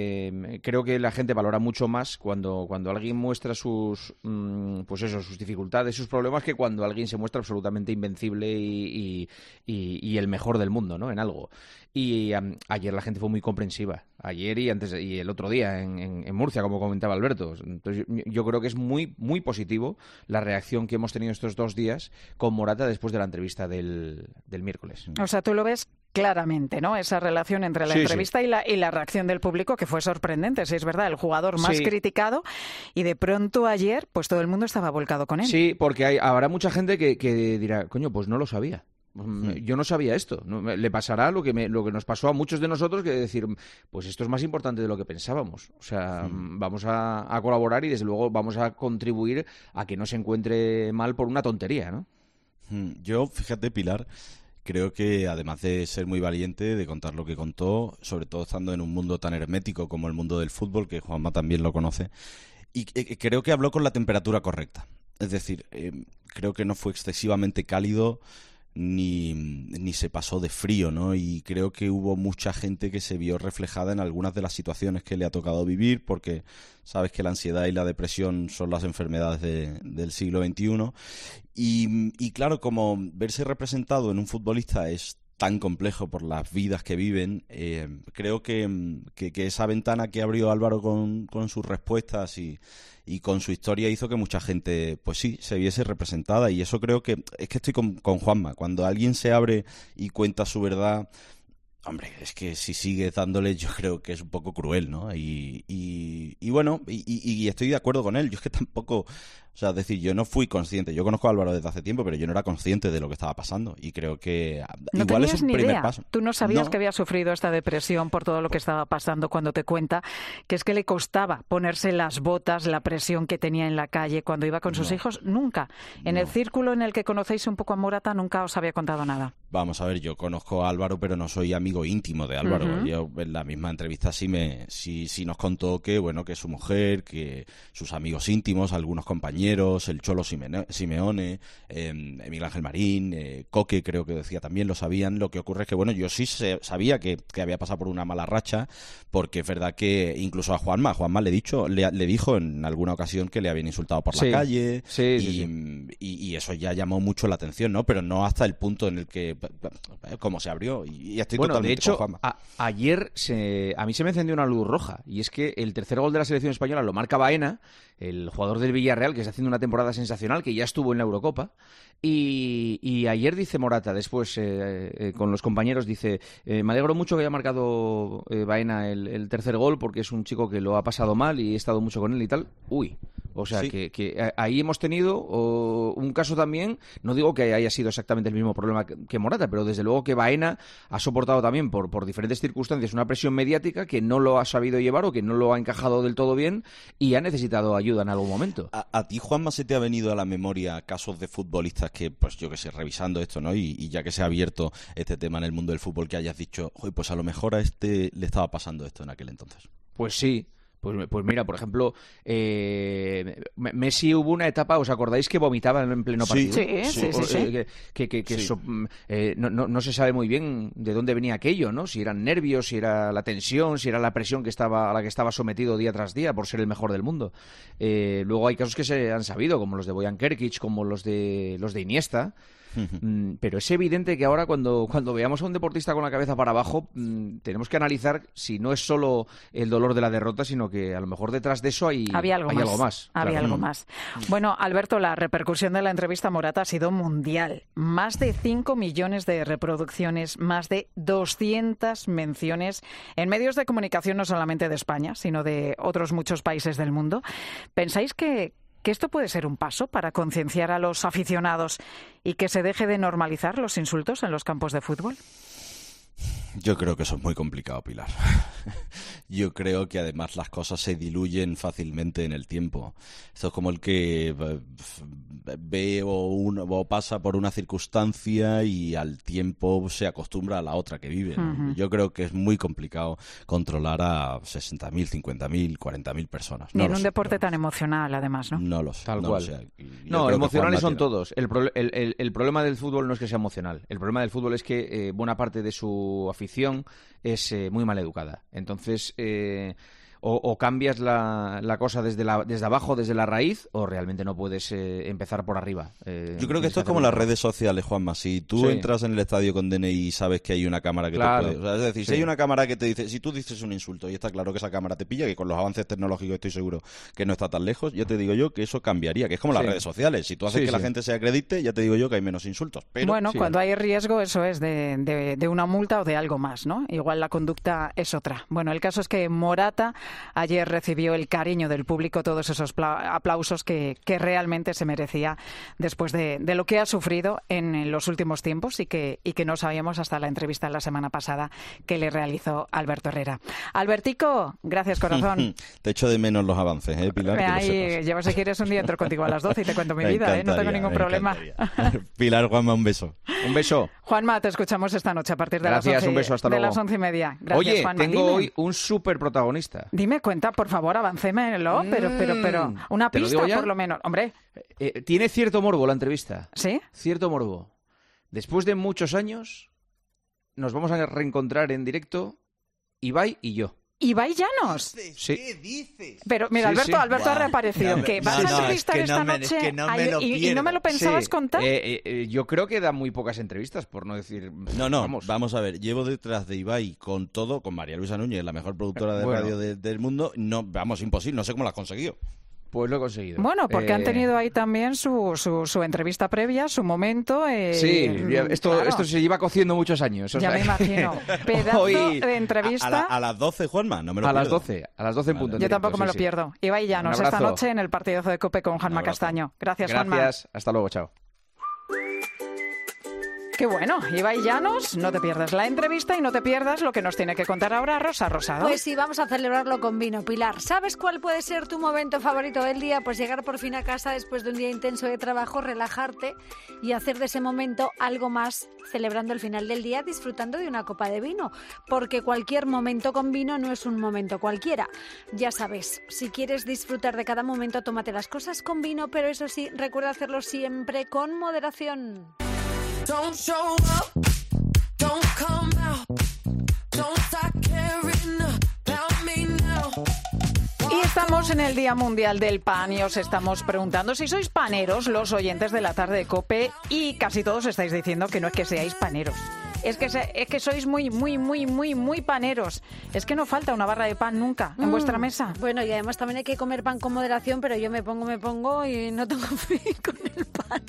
eh, creo que la gente valora mucho más cuando, cuando alguien muestra sus mmm, pues eso, sus dificultades, sus problemas, que cuando alguien se muestra absolutamente invencible y, y, y, y el mejor del mundo, ¿no? En algo. Y um, ayer la gente fue muy comprensiva. Ayer y antes y el otro día en, en, en Murcia, como comentaba Alberto. Entonces yo, yo creo que es muy, muy positivo la reacción que hemos tenido estos dos días con Morata después de la entrevista del, del miércoles. O sea, tú lo ves claramente, ¿no? Esa relación entre la sí, entrevista sí. Y, la, y la reacción del público, que fue sorprendente, si es verdad, el jugador más sí. criticado, y de pronto ayer, pues todo el mundo estaba volcado con él. Sí, porque hay, habrá mucha gente que, que dirá, coño, pues no lo sabía. Yo no sabía esto. Le pasará lo que, me, lo que nos pasó a muchos de nosotros, que decir, pues esto es más importante de lo que pensábamos. O sea, mm. vamos a, a colaborar y desde luego vamos a contribuir a que no se encuentre mal por una tontería, ¿no? Yo, fíjate, Pilar, creo que además de ser muy valiente, de contar lo que contó, sobre todo estando en un mundo tan hermético como el mundo del fútbol, que Juanma también lo conoce, y eh, creo que habló con la temperatura correcta. Es decir, eh, creo que no fue excesivamente cálido ni, ni se pasó de frío, ¿no? Y creo que hubo mucha gente que se vio reflejada en algunas de las situaciones que le ha tocado vivir, porque sabes que la ansiedad y la depresión son las enfermedades de, del siglo veintiuno. Y, y claro, como verse representado en un futbolista es tan complejo por las vidas que viven, eh, creo que, que, que esa ventana que abrió Álvaro con, con sus respuestas y, y con su historia hizo que mucha gente, pues sí, se viese representada. Y eso creo que, es que estoy con, con Juanma, cuando alguien se abre y cuenta su verdad, hombre, es que si sigues dándole, yo creo que es un poco cruel, ¿no? Y, y, y bueno, y, y estoy de acuerdo con él. Yo es que tampoco, o sea, es decir, yo no fui consciente. Yo conozco a Álvaro desde hace tiempo, pero yo no era consciente de lo que estaba pasando. Y creo que no igual es un ni primer idea. paso. Tú no sabías no. que había sufrido esta depresión por todo lo que estaba pasando cuando te cuenta que es que le costaba ponerse las botas, la presión que tenía en la calle cuando iba con sus No. hijos. Nunca. En No. el círculo en el que conocéis un poco a Morata, nunca os había contado nada. Vamos a ver, yo conozco a Álvaro, pero no soy amigo íntimo de Álvaro. Uh-huh. Yo en la misma entrevista sí me sí, sí nos contó que bueno que su mujer, que sus amigos íntimos, algunos compañeros, el Cholo Simeone, eh, Miguel Ángel Marín, eh, Coque creo que decía también, lo sabían. Lo que ocurre es que bueno, yo sí se, sabía que, que había pasado por una mala racha, porque es verdad que incluso a Juanma, Juanma le, dicho, le, le dijo en alguna ocasión que le habían insultado por sí. la calle sí, y, sí, sí. Y, y eso ya llamó mucho la atención, ¿no? Pero no hasta el punto en el que cómo se abrió y, y estoy bueno, totalmente de hecho, con Juanma. A, ayer se, a mí se me encendió una luz roja y es que el tercer gol de la selección española lo marca Baena, el jugador del Villarreal, que está haciendo una temporada sensacional, que ya estuvo en la Eurocopa. Y, y ayer dice Morata, después eh, eh, con los compañeros, dice, eh, me alegro mucho que haya marcado eh, Baena el, el tercer gol, porque es un chico que lo ha pasado mal y he estado mucho con él y tal. Uy, o sea, sí. que, que ahí hemos tenido oh, un caso también, no digo que haya sido exactamente el mismo problema que, que Morata, pero desde luego que Baena ha soportado también por, por diferentes circunstancias una presión mediática que no lo ha sabido llevar o que no lo ha encajado del todo bien y ha necesitado ayuda en algún momento. A, a ti, Juanma, ¿se te ha venido a la memoria casos de futbolistas que, pues yo que sé, revisando esto, ¿no? Y, y ya que se ha abierto este tema en el mundo del fútbol, que hayas dicho, oye, pues a lo mejor a este le estaba pasando esto en aquel entonces? Pues sí. Pues, pues mira, por ejemplo, eh, Messi hubo una etapa, ¿os acordáis que vomitaba en pleno partido? Sí, sí, sí. sí, sí. Que, que, que, que sí. so, eh, no, no, no se sabe muy bien de dónde venía aquello, ¿no? Si eran nervios, si era la tensión, si era la presión que estaba a la que estaba sometido día tras día por ser el mejor del mundo. Eh, luego hay casos que se han sabido, como los de Bojan Kerkic, como los de los de Iniesta. Mm, pero es evidente que ahora cuando, cuando veamos a un deportista con la cabeza para abajo mm, tenemos que analizar si no es solo el dolor de la derrota, sino que a lo mejor detrás de eso hay, Había algo hay más. algo más. Había claro. algo más. Bueno, Alberto, la repercusión de la entrevista a Morata ha sido mundial. Más de cinco millones de reproducciones, más de doscientas menciones en medios de comunicación no solamente de España, sino de otros muchos países del mundo. ¿Pensáis que que esto puede ser un paso para concienciar a los aficionados y que se deje de normalizar los insultos en los campos de fútbol? Yo creo que eso es muy complicado, Pilar. Yo creo que además las cosas se diluyen fácilmente en el tiempo. Esto es como el que ve o, un, o pasa por una circunstancia y al tiempo se acostumbra a la otra que vive, ¿no? Uh-huh. Yo creo que es muy complicado controlar a sesenta mil, cincuenta mil, cuarenta mil personas. No y en un sé, deporte no tan emocional, además, ¿no? No lo sé. Tal no cual. Lo sé. No, emocionales son tiene... todos. El, pro, el, el, el problema del fútbol no es que sea emocional. El problema del fútbol es que eh, buena parte de su afición es eh, muy mal educada. Entonces, eh, o, o cambias la, la cosa desde, la, desde abajo, desde la raíz, o realmente no puedes eh, empezar por arriba. Eh, Yo creo que esto es como las redes sociales, Juanma. Si tú sí. entras en el estadio con D N I y sabes que hay una cámara que claro. te puede... O sea, es decir, sí. si hay una cámara que te dice... Si tú dices un insulto y está claro que esa cámara te pilla, que con los avances tecnológicos estoy seguro que no está tan lejos, ya te digo yo que eso cambiaría, que es como las sí. redes sociales. Si tú haces sí, que sí. la gente se acredite, ya te digo yo que hay menos insultos. Pero, bueno, sí, cuando hay riesgo, eso es de, de, de una multa o de algo más, ¿no? Igual la conducta es otra. Bueno, el caso es que Morata ayer recibió el cariño del público, todos esos aplausos que, que realmente se merecía después de, de lo que ha sufrido en, en los últimos tiempos y que, y que no sabíamos hasta la entrevista la semana pasada que le realizó Alberto Herrera. Albertico, gracias, corazón. Te echo de menos los avances, ¿eh, Pilar? Ahí, llevo si quieres un día entro contigo a las doce y te cuento mi me vida, ¿eh? No tengo ningún problema. Pilar, Juanma, un beso. Un beso. Juanma, te escuchamos esta noche a partir de, Gracias, las, once, un beso, hasta de luego. las once y media. Gracias, Oye, Juanma. tengo Dime. hoy un súper protagonista. Dime, cuenta, por favor, avancémelo, mm, pero, pero, pero, una pista por lo menos. Hombre. Eh, tiene cierto morbo la entrevista. ¿Sí? Cierto morbo. Después de muchos años, nos vamos a reencontrar en directo, Ibai y yo. Ibai Llanos. Sí. ¿Qué dices? Pero mira, Sí, Alberto, sí. Alberto Buah. ha reaparecido. No, ¿Qué? no, ¿Vas no, a entrevistar es que esta no me- noche? es que no me Ay, lo y, y no pierdo. me lo pensabas Sí. contar? Eh, eh, yo creo que da muy pocas entrevistas, por no decir... No, no, vamos. vamos a ver, llevo detrás de Ibai con todo, con María Luisa Núñez, la mejor productora de Bueno. radio de- del mundo, no, vamos, imposible, no sé cómo la has conseguido. Pues lo he conseguido. Bueno, porque Eh, han tenido ahí también su, su, su entrevista previa, su momento. Eh, Sí, ya- esto, claro. esto se lleva cociendo muchos años. o Ya sea, me imagino. Pedazo hoy- de entrevista. A, la- a las doce, Juanma, no me lo A las pierdo. doce, a las doce en punto. en Yo directo, tampoco me sí, lo sí. pierdo. Ibai Llanos, Un esta abrazo. noche en el partidazo de COPE con Juanma abrazo. Castaño. Gracias, Juanma. Gracias, hasta luego, chao. Qué bueno, Ibai Llanos, no te pierdas la entrevista y no te pierdas lo que nos tiene que contar ahora Rosa Rosado. Pues sí, vamos a celebrarlo con vino, Pilar. ¿Sabes cuál puede ser tu momento favorito del día? Pues llegar por fin a casa después de un día intenso de trabajo, relajarte y hacer de ese momento algo más, celebrando el final del día, disfrutando de una copa de vino. Porque cualquier momento con vino no es un momento cualquiera. Ya sabes, si quieres disfrutar de cada momento, tómate las cosas con vino, pero eso sí, recuerda hacerlo siempre con moderación. Don't show up, don't come out, don't start caring about me now. Y estamos en el Día Mundial del Pan y os estamos preguntando si sois paneros, los oyentes de la tarde de COPE, y casi todos estáis diciendo que no es que seáis paneros. Es que, se, es que sois muy, muy, muy, muy, muy paneros. Es que no falta una barra de pan nunca en mm. vuestra mesa. Bueno, y además también hay que comer pan con moderación, pero yo me pongo, me pongo y no tengo fin con el pan.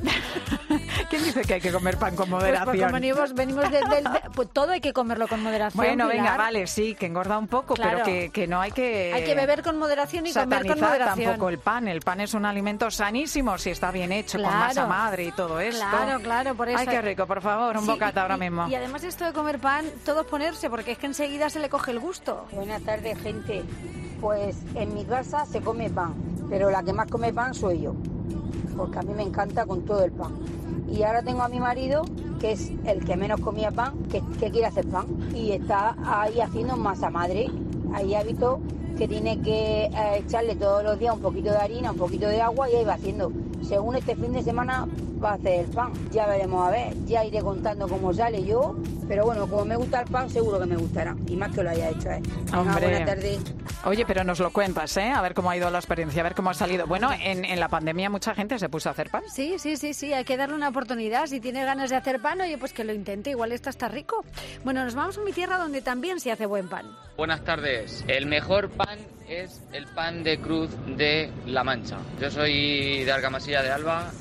¿Quién dice que hay que comer pan con moderación? Pues porque venimos, venimos de, de, de, pues todo hay que comerlo con moderación. Bueno, Pilar. Venga, vale, sí, que engorda un poco, claro. pero que, que no hay que... Hay que beber con moderación y comer con moderación. Tampoco el pan. El pan es un alimento sanísimo si está bien hecho, claro. con masa madre y todo esto. Claro, claro, por eso. Ay, qué rico, por favor, un sí, bocata ahora y, mismo. Y además esto de comer pan, todos ponerse, porque es que enseguida se le coge el gusto. Buenas tardes, gente. Pues en mi casa se come pan, pero la que más come pan soy yo, porque a mí me encanta con todo el pan. Y ahora tengo a mi marido, que es el que menos comía pan, que, que quiere hacer pan, y está ahí haciendo masa madre. Ahí ha visto que tiene que eh, echarle todos los días un poquito de harina, un poquito de agua, y ahí va haciendo. Según este fin de semana va a hacer el pan. Ya veremos a ver, ya iré contando cómo sale yo, pero bueno, como me gusta el pan, seguro que me gustará, y más que lo haya hecho, ¿eh? Hombre. Buenas tardes. Oye, pero nos lo cuentas, ¿eh? A ver cómo ha ido la experiencia, a ver cómo ha salido. Bueno, en, en la pandemia mucha gente se puso a hacer pan. Sí, sí, sí, sí, hay que darle una oportunidad. Si tiene ganas de hacer pan, oye, pues que lo intente, igual esta está rico. Bueno, nos vamos a mi tierra donde también se hace buen pan. Buenas tardes. El mejor pan es el pan de cruz de La Mancha. Yo soy de Argamasilla de Alba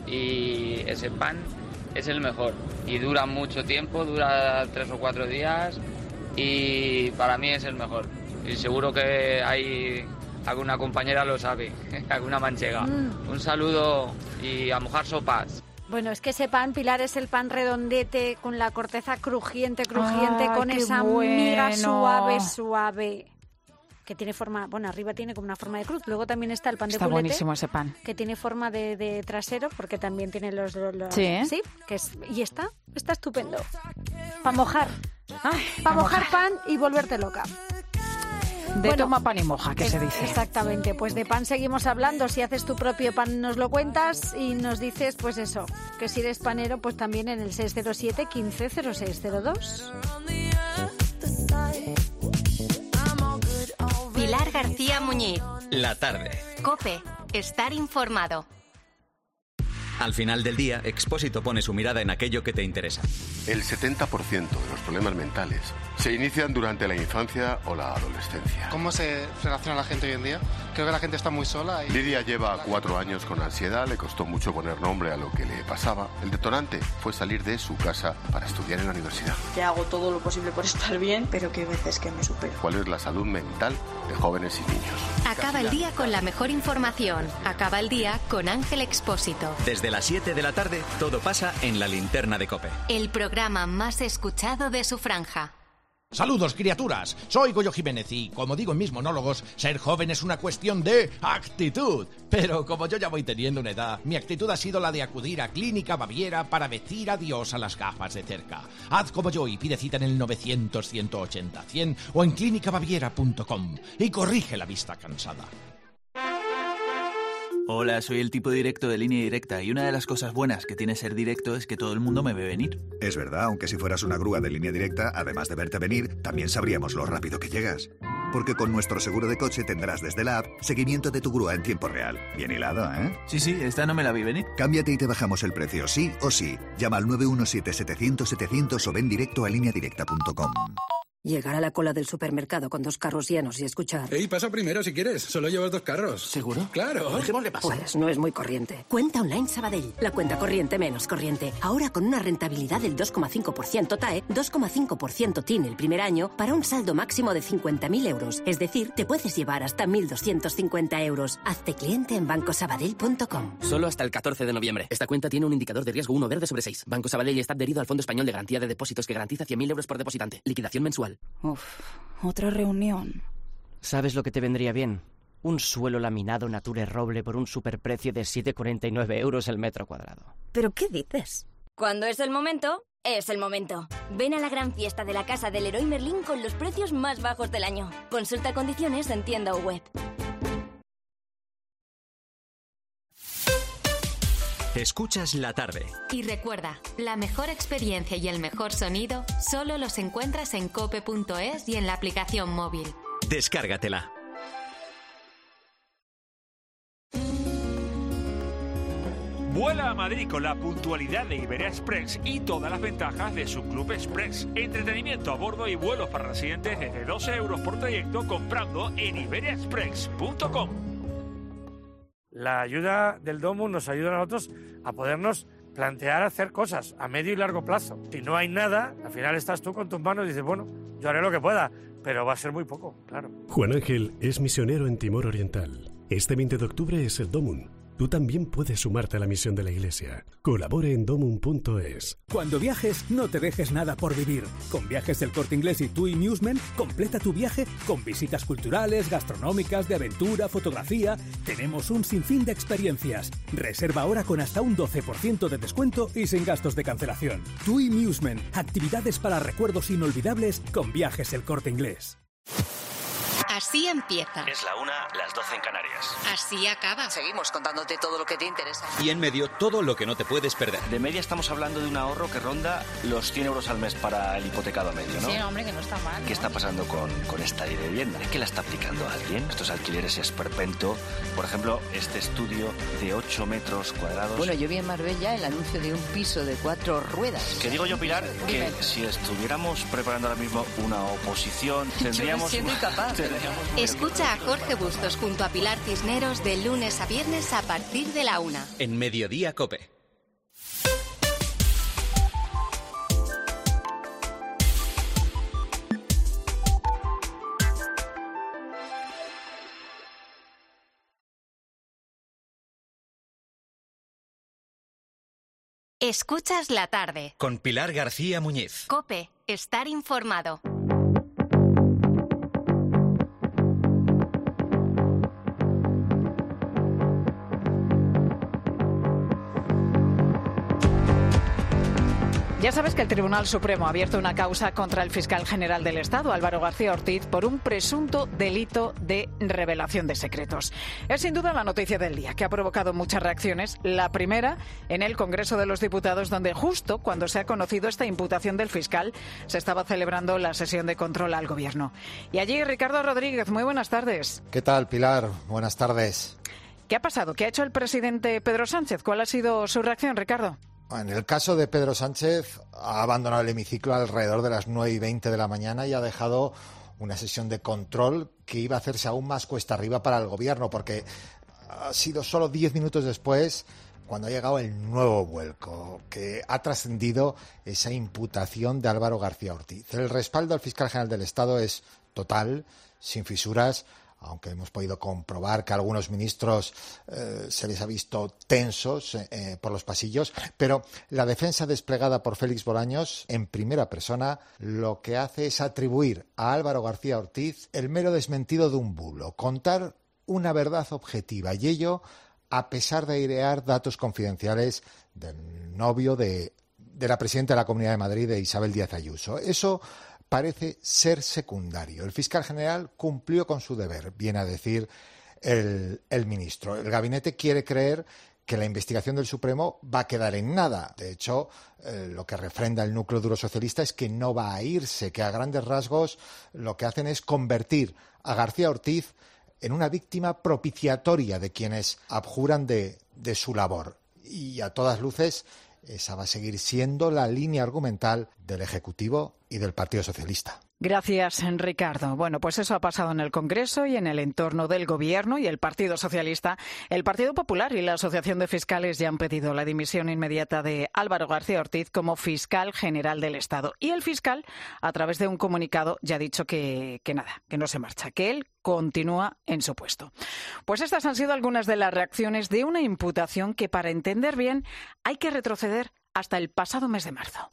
y ese pan es el mejor. Y dura mucho tiempo, dura tres o cuatro días y para mí es el mejor. Y seguro que hay alguna compañera lo sabe, alguna manchega. Mm. Un saludo y a mojar sopas. Bueno, es que ese pan, Pilar, es el pan redondete con la corteza crujiente, crujiente, ah, con esa bueno. miga suave, suave. Que tiene forma, bueno, arriba tiene como una forma de cruz. Luego también está el pan de está culete. Buenísimo ese pan. Que tiene forma de, de trasero, porque también tiene los... los sí, ¿eh? Sí, que es, y está, está estupendo. Para mojar. Para mojar pan y volverte loca. De bueno, toma pan y moja, que es, se dice. Exactamente, pues de pan seguimos hablando. Si haces tu propio pan nos lo cuentas y nos dices, pues eso, que si eres panero, pues también en el seis cero siete, quince, cero seis cero dos. Pilar García Muñiz. La tarde. COPE. Estar informado. Al final del día, Expósito pone su mirada en aquello que te interesa. El setenta por ciento de los problemas mentales se inician durante la infancia o la adolescencia. ¿Cómo se relaciona la gente hoy en día? Creo que la gente está muy sola. Y... Lidia lleva cuatro años con ansiedad, le costó mucho poner nombre a lo que le pasaba. El detonante fue salir de su casa para estudiar en la universidad. Que hago todo lo posible por estar bien, pero que hay veces que me supero. ¿Cuál es la salud mental de jóvenes y niños? Acaba el día con la mejor información. Acaba el día con Ángel Expósito. Desde las siete de la tarde, todo pasa en la linterna de COPE. El programa más escuchado de su franja. Saludos, criaturas. Soy Goyo Jiménez y, como digo en mis monólogos, ser joven es una cuestión de actitud. Pero como yo ya voy teniendo una edad, mi actitud ha sido la de acudir a Clínica Baviera para decir adiós a las gafas de cerca. Haz como yo y pide cita en el novecientos, ciento ochenta, cien o en clínica baviera punto com y corrige la vista cansada. Hola, soy el tipo directo de Línea Directa y una de las cosas buenas que tiene ser directo es que todo el mundo me ve venir. Es verdad, aunque si fueras una grúa de Línea Directa, además de verte venir, también sabríamos lo rápido que llegas. Porque con nuestro seguro de coche tendrás desde la app seguimiento de tu grúa en tiempo real. Bien hilado, ¿eh? Sí, sí, esta no me la vi venir. Cámbiate y te bajamos el precio, sí o sí. Llama al nueve uno siete, setecientos, setecientos o ven directo a línea directa punto com. Llegar a la cola del supermercado con dos carros llenos y escuchar... Ey, pasa primero si quieres. Solo llevas dos carros. ¿Seguro? Claro. ¿Qué pasa? Pues no es muy corriente. Cuenta online Sabadell. La cuenta corriente menos corriente. Ahora con una rentabilidad del dos coma cinco por ciento T A E, dos coma cinco por ciento T I N el primer año para un saldo máximo de cincuenta mil euros. Es decir, te puedes llevar hasta mil doscientos cincuenta euros. Hazte cliente en banco sabadell punto com. Solo hasta el catorce de noviembre. Esta cuenta tiene un indicador de riesgo uno verde sobre seis. Banco Sabadell está adherido al Fondo Español de Garantía de Depósitos que garantiza cien mil euros por depositante. Liquidación mensual. Uf. Otra reunión. ¿Sabes lo que te vendría bien? Un suelo laminado Nature Roble por un superprecio de siete con cuarenta y nueve euros el metro cuadrado. ¿Pero qué dices? Cuando es el momento, es el momento. Ven a la gran fiesta de la Casa del Leroy Merlin con los precios más bajos del año. Consulta condiciones en tienda o web. Escuchas la tarde. Y recuerda, la mejor experiencia y el mejor sonido solo los encuentras en cope punto es y en la aplicación móvil. Descárgatela. Vuela a Madrid con la puntualidad de Iberia Express y todas las ventajas de su Club Express. Entretenimiento a bordo y vuelos para residentes desde doce euros por trayecto comprando en iberia express punto com. La ayuda del Domus nos ayuda a nosotros a podernos plantear hacer cosas a medio y largo plazo. Si no hay nada, al final estás tú con tus manos y dices, bueno, yo haré lo que pueda, pero va a ser muy poco, claro. Juan Ángel es misionero en Timor Oriental. Este veinte de octubre es el Domum. Tú también puedes sumarte a la misión de la Iglesia. Colabore en domum punto es. Cuando viajes, no te dejes nada por vivir. Con Viajes del Corte Inglés y TUI Musement, completa tu viaje con visitas culturales, gastronómicas, de aventura, fotografía. Tenemos un sinfín de experiencias. Reserva ahora con hasta un doce por ciento de descuento y sin gastos de cancelación. TUI Musement, actividades para recuerdos inolvidables con Viajes del Corte Inglés. Así empieza. Es la una, las doce en Canarias. Así acaba. Seguimos contándote todo lo que te interesa. Y en medio, todo lo que no te puedes perder. De media estamos hablando de un ahorro que ronda los cien euros al mes para el hipotecado medio, ¿no? Sí, hombre, que no está mal, ¿no? ¿Qué está pasando con, con esta ley de vivienda? ¿Qué la está aplicando alguien? Estos alquileres esperpento. Por ejemplo, este estudio de ocho metros cuadrados. Bueno, yo vi en Marbella el anuncio de un piso de cuatro ruedas. Que digo yo, Pilar, que Dime. si estuviéramos preparando ahora mismo una oposición, tendríamos... Yo me siento incapaz. Escucha a Jorge Bustos junto a Pilar Cisneros de lunes a viernes a partir de la una. En Mediodía Cope. Escuchas la tarde. Con Pilar García Muñiz. Cope, estar informado. Ya sabes que el Tribunal Supremo ha abierto una causa contra el fiscal general del Estado, Álvaro García Ortiz, por un presunto delito de revelación de secretos. Es sin duda la noticia del día, que ha provocado muchas reacciones. La primera en el Congreso de los Diputados, donde justo cuando se ha conocido esta imputación del fiscal, se estaba celebrando la sesión de control al Gobierno. Y allí, Ricardo Rodríguez, muy buenas tardes. ¿Qué tal, Pilar? Buenas tardes. ¿Qué ha pasado? ¿Qué ha hecho el presidente Pedro Sánchez? ¿Cuál ha sido su reacción, Ricardo? En el caso de Pedro Sánchez, ha abandonado el hemiciclo alrededor de las nueve y veinte de la mañana y ha dejado una sesión de control que iba a hacerse aún más cuesta arriba para el Gobierno, porque ha sido solo diez minutos después cuando ha llegado el nuevo vuelco, que ha trascendido esa imputación de Álvaro García Ortiz. El respaldo al fiscal general del Estado es total, sin fisuras, aunque hemos podido comprobar que a algunos ministros eh, se les ha visto tensos eh, por los pasillos, pero la defensa desplegada por Félix Bolaños en primera persona lo que hace es atribuir a Álvaro García Ortiz el mero desmentido de un bulo, contar una verdad objetiva, y ello a pesar de airear datos confidenciales del novio de, de la presidenta de la Comunidad de Madrid, de Isabel Díaz Ayuso. Eso parece ser secundario. El fiscal general cumplió con su deber, viene a decir el, el ministro. El gabinete quiere creer que la investigación del Supremo va a quedar en nada. De hecho, eh, lo que refrenda el núcleo duro socialista es que no va a irse, que a grandes rasgos lo que hacen es convertir a García Ortiz en una víctima propiciatoria de quienes abjuran de, de su labor. Y a todas luces, esa va a seguir siendo la línea argumental del Ejecutivo y del Partido Socialista. Gracias, Ricardo. Bueno, pues eso ha pasado en el Congreso y en el entorno del Gobierno y el Partido Socialista. El Partido Popular y la Asociación de Fiscales ya han pedido la dimisión inmediata de Álvaro García Ortiz como fiscal general del Estado. Y el fiscal, a través de un comunicado, ya ha dicho que, que nada, que no se marcha, que él continúa en su puesto. Pues estas han sido algunas de las reacciones de una imputación que, para entender bien, hay que retroceder hasta el pasado mes de marzo.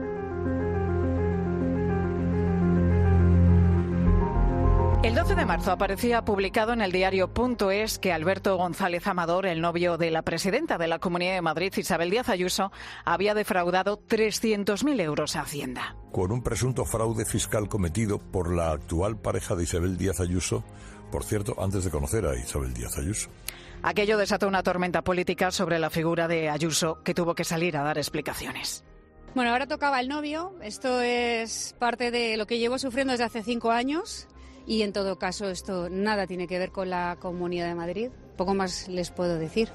El doce de marzo aparecía publicado en el diario punto es que Alberto González Amador, el novio de la presidenta de la Comunidad de Madrid, Isabel Díaz Ayuso, había defraudado trescientos mil euros a Hacienda. Con un presunto fraude fiscal cometido por la actual pareja de Isabel Díaz Ayuso, por cierto, antes de conocer a Isabel Díaz Ayuso. Aquello desató una tormenta política sobre la figura de Ayuso, que tuvo que salir a dar explicaciones. Bueno, ahora tocaba el novio. Esto es parte de lo que llevo sufriendo desde hace cinco años. Y en todo caso, esto nada tiene que ver con la Comunidad de Madrid. Poco más les puedo decir.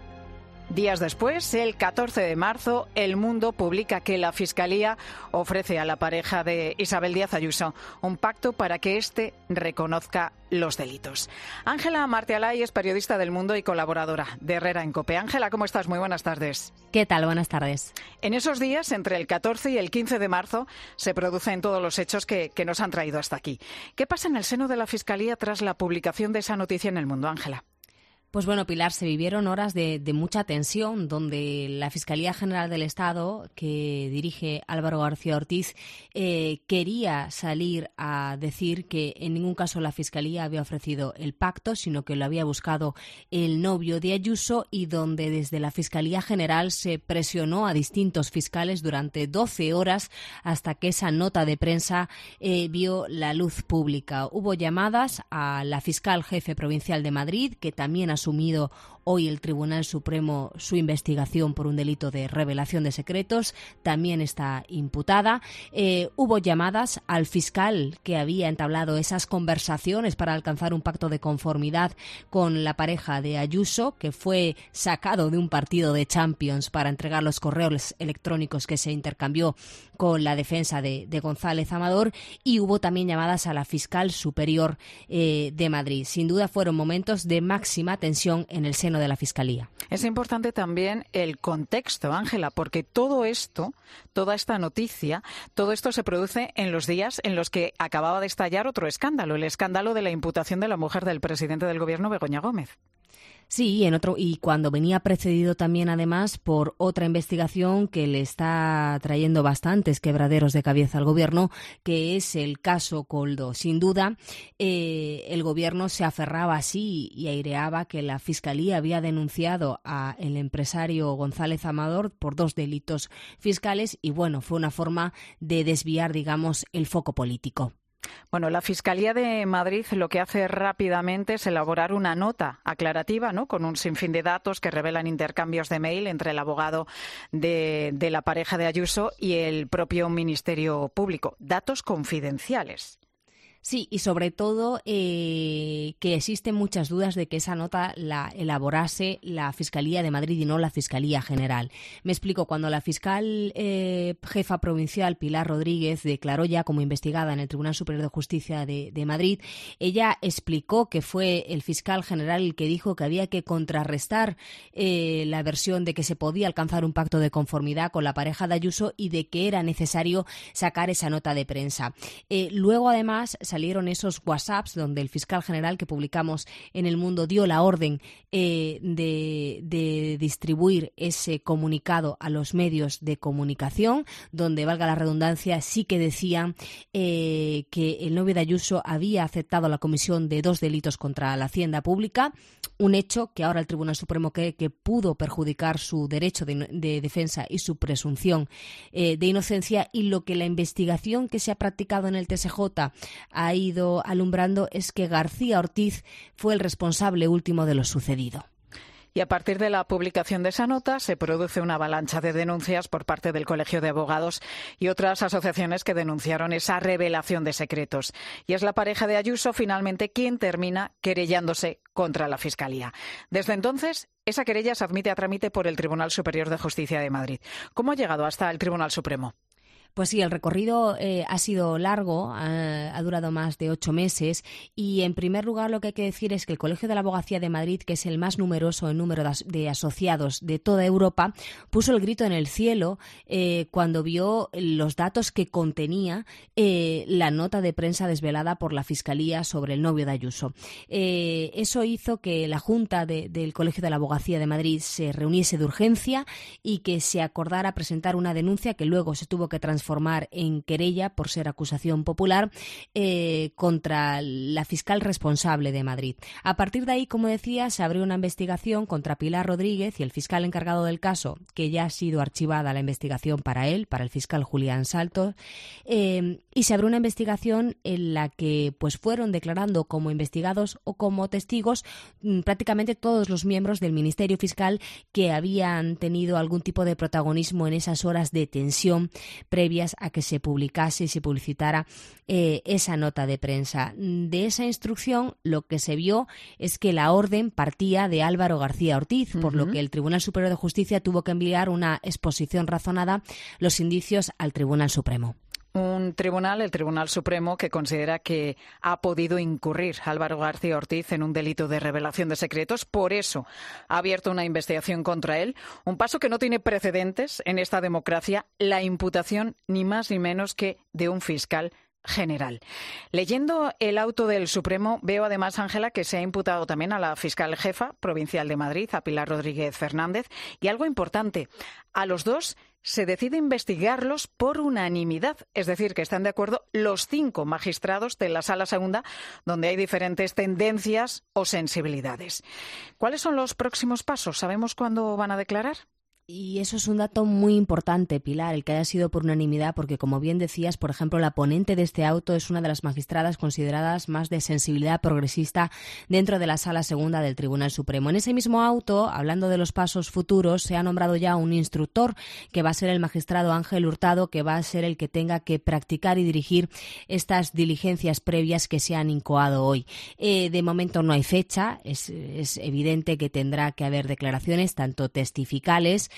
Días después, el catorce de marzo, El Mundo publica que la Fiscalía ofrece a la pareja de Isabel Díaz Ayuso un pacto para que éste reconozca los delitos. Ángela Martialay es periodista del Mundo y colaboradora de Herrera en COPE. Ángela, ¿cómo estás? Muy buenas tardes. ¿Qué tal? Buenas tardes. En esos días, entre el catorce y el quince de marzo, se producen todos los hechos que, que nos han traído hasta aquí. ¿Qué pasa en el seno de la Fiscalía tras la publicación de esa noticia en El Mundo, Ángela? Pues bueno, Pilar, se vivieron horas de, de mucha tensión donde la Fiscalía General del Estado, que dirige Álvaro García Ortiz, eh, quería salir a decir que en ningún caso la Fiscalía había ofrecido el pacto, sino que lo había buscado el novio de Ayuso, y donde desde la Fiscalía General se presionó a distintos fiscales durante doce horas hasta que esa nota de prensa eh, vio la luz pública. Hubo llamadas a la fiscal jefe provincial de Madrid, que también ha asumido hoy el Tribunal Supremo su investigación por un delito de revelación de secretos. También está imputada. Eh, hubo llamadas al fiscal que había entablado esas conversaciones para alcanzar un pacto de conformidad con la pareja de Ayuso, que fue sacado de un partido de Champions para entregar los correos electrónicos que se intercambió con la defensa de, de González Amador. Y hubo también llamadas a la fiscal superior eh, de Madrid. Sin duda fueron momentos de máxima tensión en el seno de la Fiscalía. Es importante también el contexto, Ángela, porque todo esto, toda esta noticia, todo esto se produce en los días en los que acababa de estallar otro escándalo, el escándalo de la imputación de la mujer del presidente del Gobierno, Begoña Gómez. Sí, en otro, y cuando venía precedido también, además, por otra investigación que le está trayendo bastantes quebraderos de cabeza al Gobierno, que es el caso Koldo. Sin duda, eh, el Gobierno se aferraba así y aireaba que la Fiscalía había denunciado al empresario González Amador por dos delitos fiscales y, bueno, fue una forma de desviar, digamos, el foco político. Bueno, la Fiscalía de Madrid lo que hace rápidamente es elaborar una nota aclarativa, ¿no?, con un sinfín de datos que revelan intercambios de mail entre el abogado de, de la pareja de Ayuso y el propio Ministerio Público. Datos confidenciales. Sí, y sobre todo eh, que existen muchas dudas de que esa nota la elaborase la Fiscalía de Madrid y no la Fiscalía General. Me explico, cuando la fiscal eh, jefa provincial, Pilar Rodríguez, declaró ya como investigada en el Tribunal Superior de Justicia de, de Madrid, ella explicó que fue el fiscal general el que dijo que había que contrarrestar eh, la versión de que se podía alcanzar un pacto de conformidad con la pareja de Ayuso y de que era necesario sacar esa nota de prensa. Eh, luego, además, salieron esos WhatsApps donde el fiscal general que publicamos en El Mundo dio la orden eh, de, de distribuir ese comunicado a los medios de comunicación, donde, valga la redundancia, sí que decían eh, que el novio de Ayuso había aceptado la comisión de dos delitos contra la hacienda pública, un hecho que ahora el Tribunal Supremo cree que pudo perjudicar su derecho de, de defensa y su presunción eh, de inocencia, y lo que la investigación que se ha practicado en el T S J ha ido alumbrando es que García Ortiz fue el responsable último de lo sucedido. Y a partir de la publicación de esa nota se produce una avalancha de denuncias por parte del Colegio de Abogados y otras asociaciones que denunciaron esa revelación de secretos. Y es la pareja de Ayuso finalmente quien termina querellándose contra la Fiscalía. Desde entonces, esa querella se admite a trámite por el Tribunal Superior de Justicia de Madrid. ¿Cómo ha llegado hasta el Tribunal Supremo? Pues sí, el recorrido eh, ha sido largo, ha, ha durado más de ocho meses y, en primer lugar, lo que hay que decir es que el Colegio de la Abogacía de Madrid, que es el más numeroso en número de, as de asociados de toda Europa, puso el grito en el cielo eh, cuando vio los datos que contenía eh, la nota de prensa desvelada por la Fiscalía sobre el novio de Ayuso. Eh, eso hizo que la Junta de, del Colegio de la Abogacía de Madrid se reuniese de urgencia y que se acordara presentar una denuncia que luego se tuvo que transformar formar en querella por ser acusación popular eh, contra la fiscal responsable de Madrid. A partir de ahí, como decía, se abrió una investigación contra Pilar Rodríguez y el fiscal encargado del caso, que ya ha sido archivada la investigación para él, para el fiscal Julián Salto, eh, y se abrió una investigación en la que pues fueron declarando como investigados o como testigos mmm, prácticamente todos los miembros del Ministerio Fiscal que habían tenido algún tipo de protagonismo en esas horas de tensión previa a que se publicase y se publicitara eh, esa nota de prensa. De esa instrucción, lo que se vio es que la orden partía de Álvaro García Ortiz, uh-huh. por lo que el Tribunal Superior de Justicia tuvo que enviar una exposición razonada los indicios al Tribunal Supremo. Un tribunal, el Tribunal Supremo, que considera que ha podido incurrir Álvaro García Ortiz en un delito de revelación de secretos. Por eso ha abierto una investigación contra él. Un paso que no tiene precedentes en esta democracia, la imputación ni más ni menos que de un fiscal general. Leyendo el auto del Supremo, veo además, Ángela, que se ha imputado también a la fiscal jefa provincial de Madrid, a Pilar Rodríguez Fernández, y algo importante, a los dos se decide investigarlos por unanimidad, es decir, que están de acuerdo los cinco magistrados de la Sala Segunda, donde hay diferentes tendencias o sensibilidades. ¿Cuáles son los próximos pasos? ¿Sabemos cuándo van a declarar? Y eso es un dato muy importante, Pilar, el que haya sido por unanimidad, porque, como bien decías, por ejemplo, la ponente de este auto es una de las magistradas consideradas más de sensibilidad progresista dentro de la Sala Segunda del Tribunal Supremo. En ese mismo auto, hablando de los pasos futuros, se ha nombrado ya un instructor que va a ser el magistrado Ángel Hurtado, que va a ser el que tenga que practicar y dirigir estas diligencias previas que se han incoado hoy. Eh, de momento no hay fecha, es, es evidente que tendrá que haber declaraciones, tanto testificales,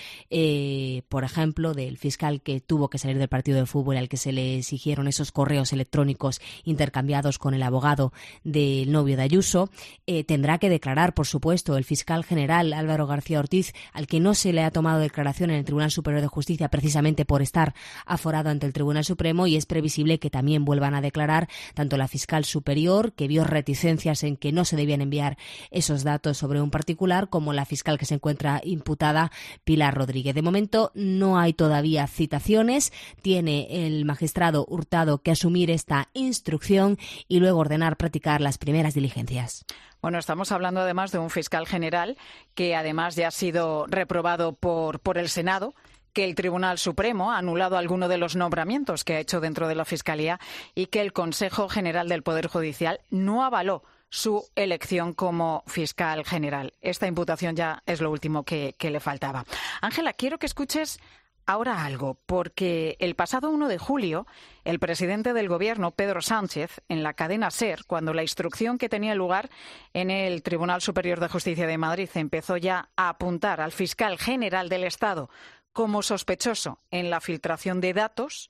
Eh, por ejemplo, del fiscal que tuvo que salir del partido de fútbol al que se le exigieron esos correos electrónicos intercambiados con el abogado del novio de Ayuso. Eh, tendrá que declarar, por supuesto, el fiscal general Álvaro García Ortiz, al que no se le ha tomado declaración en el Tribunal Superior de Justicia precisamente por estar aforado ante el Tribunal Supremo, y es previsible que también vuelvan a declarar tanto la fiscal superior, que vio reticencias en que no se debían enviar esos datos sobre un particular, como la fiscal que se encuentra imputada, Pilar Rodríguez. De momento no hay todavía citaciones. Tiene el magistrado Hurtado que asumir esta instrucción y luego ordenar practicar las primeras diligencias. Bueno, estamos hablando además de un fiscal general que además ya ha sido reprobado por, por el Senado, que el Tribunal Supremo ha anulado alguno de los nombramientos que ha hecho dentro de la Fiscalía y que el Consejo General del Poder Judicial no avaló su elección como fiscal general. Esta imputación ya es lo último que, que le faltaba. Ángela, quiero que escuches ahora algo, porque el pasado uno de julio, el presidente del Gobierno, Pedro Sánchez, en la cadena SER, cuando la instrucción que tenía lugar en el Tribunal Superior de Justicia de Madrid empezó ya a apuntar al fiscal general del Estado como sospechoso en la filtración de datos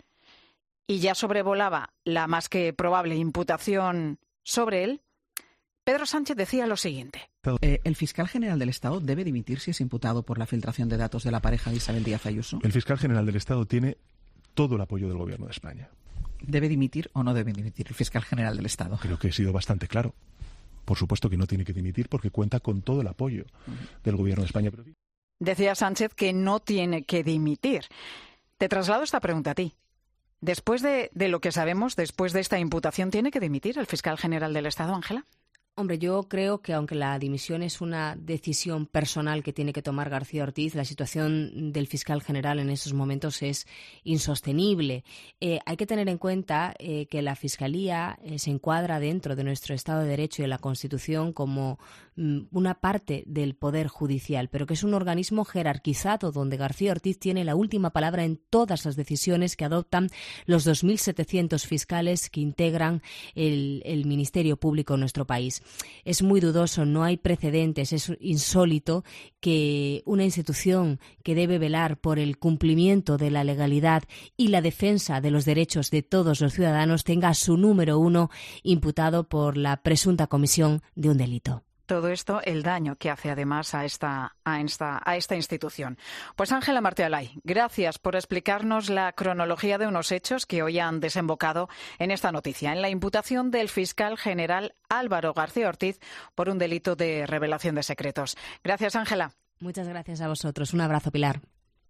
y ya sobrevolaba la más que probable imputación sobre él, Pedro Sánchez decía lo siguiente. Eh, ¿El fiscal general del Estado debe dimitir si es imputado por la filtración de datos de la pareja de Isabel Díaz Ayuso? El fiscal general del Estado tiene todo el apoyo del Gobierno de España. ¿Debe dimitir o no debe dimitir el fiscal general del Estado? Creo que he sido bastante claro. Por supuesto que no tiene que dimitir porque cuenta con todo el apoyo del Gobierno de España. Decía Sánchez que no tiene que dimitir. Te traslado esta pregunta a ti. Después de, de lo que sabemos, después de esta imputación, ¿tiene que dimitir el fiscal general del Estado, Ángela? Hombre, yo creo que aunque la dimisión es una decisión personal que tiene que tomar García Ortiz, la situación del fiscal general en esos momentos es insostenible. Eh, hay que tener en cuenta eh, que la Fiscalía eh, se encuadra dentro de nuestro Estado de Derecho y de la Constitución como mm, una parte del Poder Judicial, pero que es un organismo jerarquizado donde García Ortiz tiene la última palabra en todas las decisiones que adoptan los dos mil setecientos fiscales que integran el, el Ministerio Público en nuestro país. es muy dudoso, no hay precedentes, es insólito que una institución que debe velar por el cumplimiento de la legalidad y la defensa de los derechos de todos los ciudadanos tenga a su número uno imputado por la presunta comisión de un delito. Todo esto, el daño que hace además a esta, a esta, a esta institución. Pues Ángela Martialay, gracias por explicarnos la cronología de unos hechos que hoy han desembocado en esta noticia, en la imputación del fiscal general Álvaro García Ortiz por un delito de revelación de secretos. Gracias, Ángela. Muchas gracias a vosotros. Un abrazo, Pilar.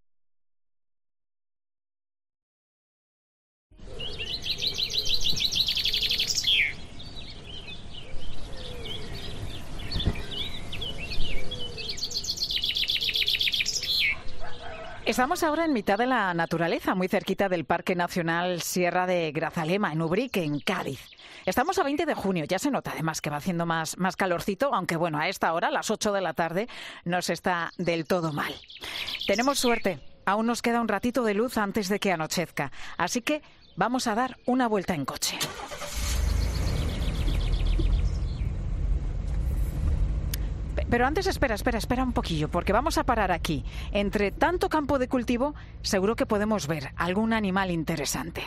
Estamos ahora en mitad de la naturaleza, muy cerquita del Parque Nacional Sierra de Grazalema, en Ubrique, en Cádiz. Estamos a veinte de junio, ya se nota además que va haciendo más, más calorcito, aunque bueno, a esta hora, a las ocho de la tarde, no se está del todo mal. Tenemos suerte, aún nos queda un ratito de luz antes de que anochezca, así que vamos a dar una vuelta en coche. Pero antes, espera, espera, espera un poquillo, porque vamos a parar aquí. Entre tanto campo de cultivo, seguro que podemos ver algún animal interesante.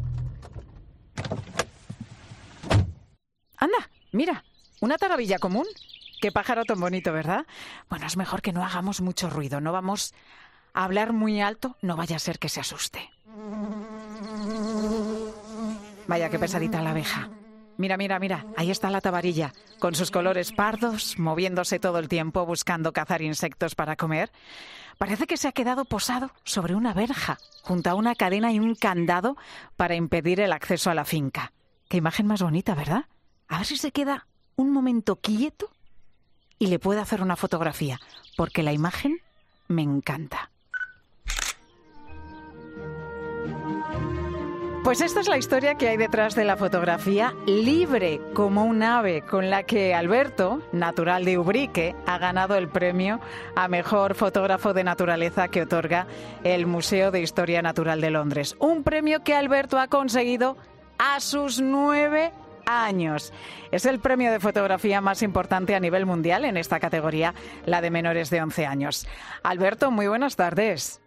Anda, mira, una tarabilla común. Qué pájaro tan bonito, ¿verdad? Bueno, es mejor que no hagamos mucho ruido, no vamos a hablar muy alto, no vaya a ser que se asuste. Vaya, qué pesadita la abeja. Mira, mira, mira, ahí está la tabarilla, con sus colores pardos, moviéndose todo el tiempo, buscando cazar insectos para comer. Parece que se ha quedado posado sobre una verja, junto a una cadena y un candado para impedir el acceso a la finca. Qué imagen más bonita, ¿verdad? A ver si se queda un momento quieto y le puedo hacer una fotografía, porque la imagen me encanta. Pues esta es la historia que hay detrás de la fotografía libre como un ave con la que Alberto, natural de Ubrique, ha ganado el premio a mejor fotógrafo de naturaleza que otorga el Museo de Historia Natural de Londres. Un premio que Alberto ha conseguido a sus nueve años. Es el premio de fotografía más importante a nivel mundial en esta categoría, la de menores de once años. Alberto, muy buenas tardes.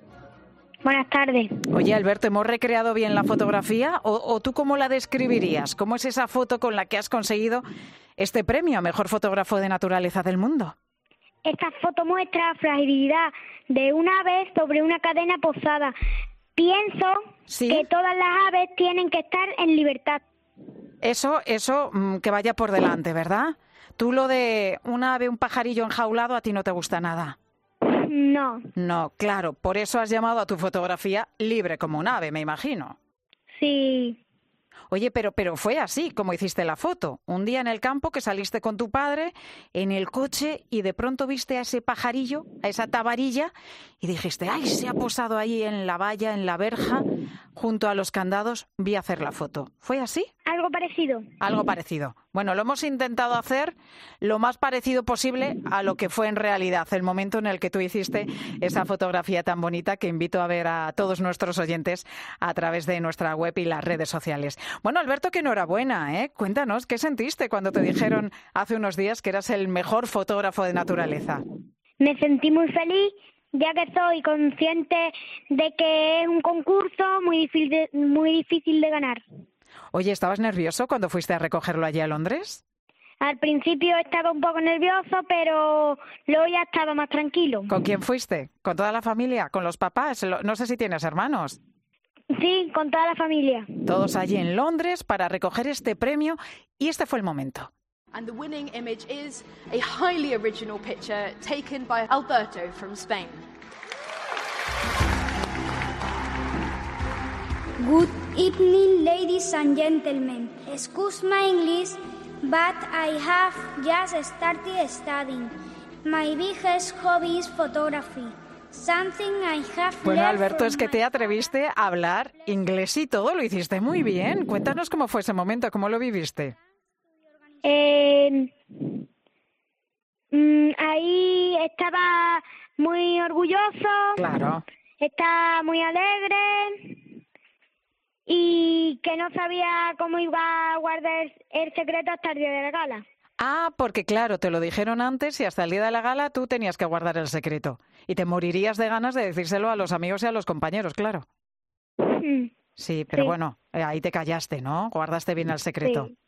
Buenas tardes. Oye, Alberto, ¿hemos recreado bien la fotografía o, o tú cómo la describirías? ¿Cómo es esa foto con la que has conseguido este premio a mejor fotógrafo de naturaleza del mundo? Esta foto muestra fragilidad de un ave sobre una cadena posada. Pienso ¿Sí? que todas las aves tienen que estar en libertad. Eso, eso, que vaya por delante, ¿verdad? Tú lo de un ave, un pajarillo enjaulado, a ti no te gusta nada. No. No, claro, por eso has llamado a tu fotografía libre como un ave, me imagino. Sí. Oye, pero, pero fue así como hiciste la foto. Un día en el campo que saliste con tu padre, en el coche, y de pronto viste a ese pajarillo, a esa tabarilla, y dijiste, ¡ay, se ha posado ahí en la valla, en la verja, junto a los candados! Vi hacer la foto. ¿Fue así? Algo parecido. Algo parecido. Bueno, lo hemos intentado hacer lo más parecido posible a lo que fue en realidad el momento en el que tú hiciste esa fotografía tan bonita que invito a ver a todos nuestros oyentes a través de nuestra web y las redes sociales. Bueno, Alberto, que enhorabuena, ¿eh? Cuéntanos, ¿qué sentiste cuando te dijeron hace unos días que eras el mejor fotógrafo de naturaleza? Me sentí muy feliz, ya que soy consciente de que es un concurso muy difícil de, muy difícil de ganar. Oye, ¿estabas nervioso cuando fuiste a recogerlo allí a Londres? Al principio estaba un poco nervioso, pero luego ya estaba más tranquilo. ¿Con quién fuiste? ¿Con toda la familia? ¿Con los papás? No sé si tienes hermanos. Sí, con toda la familia. Todos allí en Londres para recoger este premio y este fue el momento. And the winning image is a highly original picture taken by Alberto from Spain. Good evening, ladies and gentlemen. Excuse my English, but I have just started studying. My biggest hobby is photography. Something I have bueno, Alberto, es que te atreviste a hablar inglés y todo, lo hiciste muy bien. Cuéntanos cómo fue ese momento, cómo lo viviste. Eh, mm, ahí estaba muy orgulloso. Claro. Estaba muy alegre. Y que no sabía cómo iba a guardar el secreto hasta el día de la gala. Ah, porque claro, te lo dijeron antes y hasta el día de la gala tú tenías que guardar el secreto. Y te morirías de ganas de decírselo a los amigos y a los compañeros, claro. Sí, Sí, pero sí. bueno, eh, ahí te callaste, ¿no? Guardaste bien el secreto. Sí.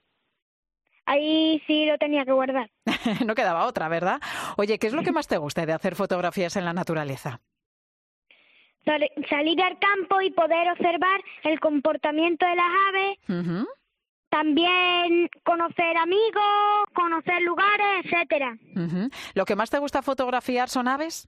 Ahí sí lo tenía que guardar. No quedaba otra, ¿verdad? Oye, ¿qué es lo que más te gusta de hacer fotografías en la naturaleza? Sal- salir al campo y poder observar el comportamiento de las aves, Ujú. también conocer amigos, conocer lugares, etcétera. Ujú. ¿Lo que más te gusta fotografiar son aves?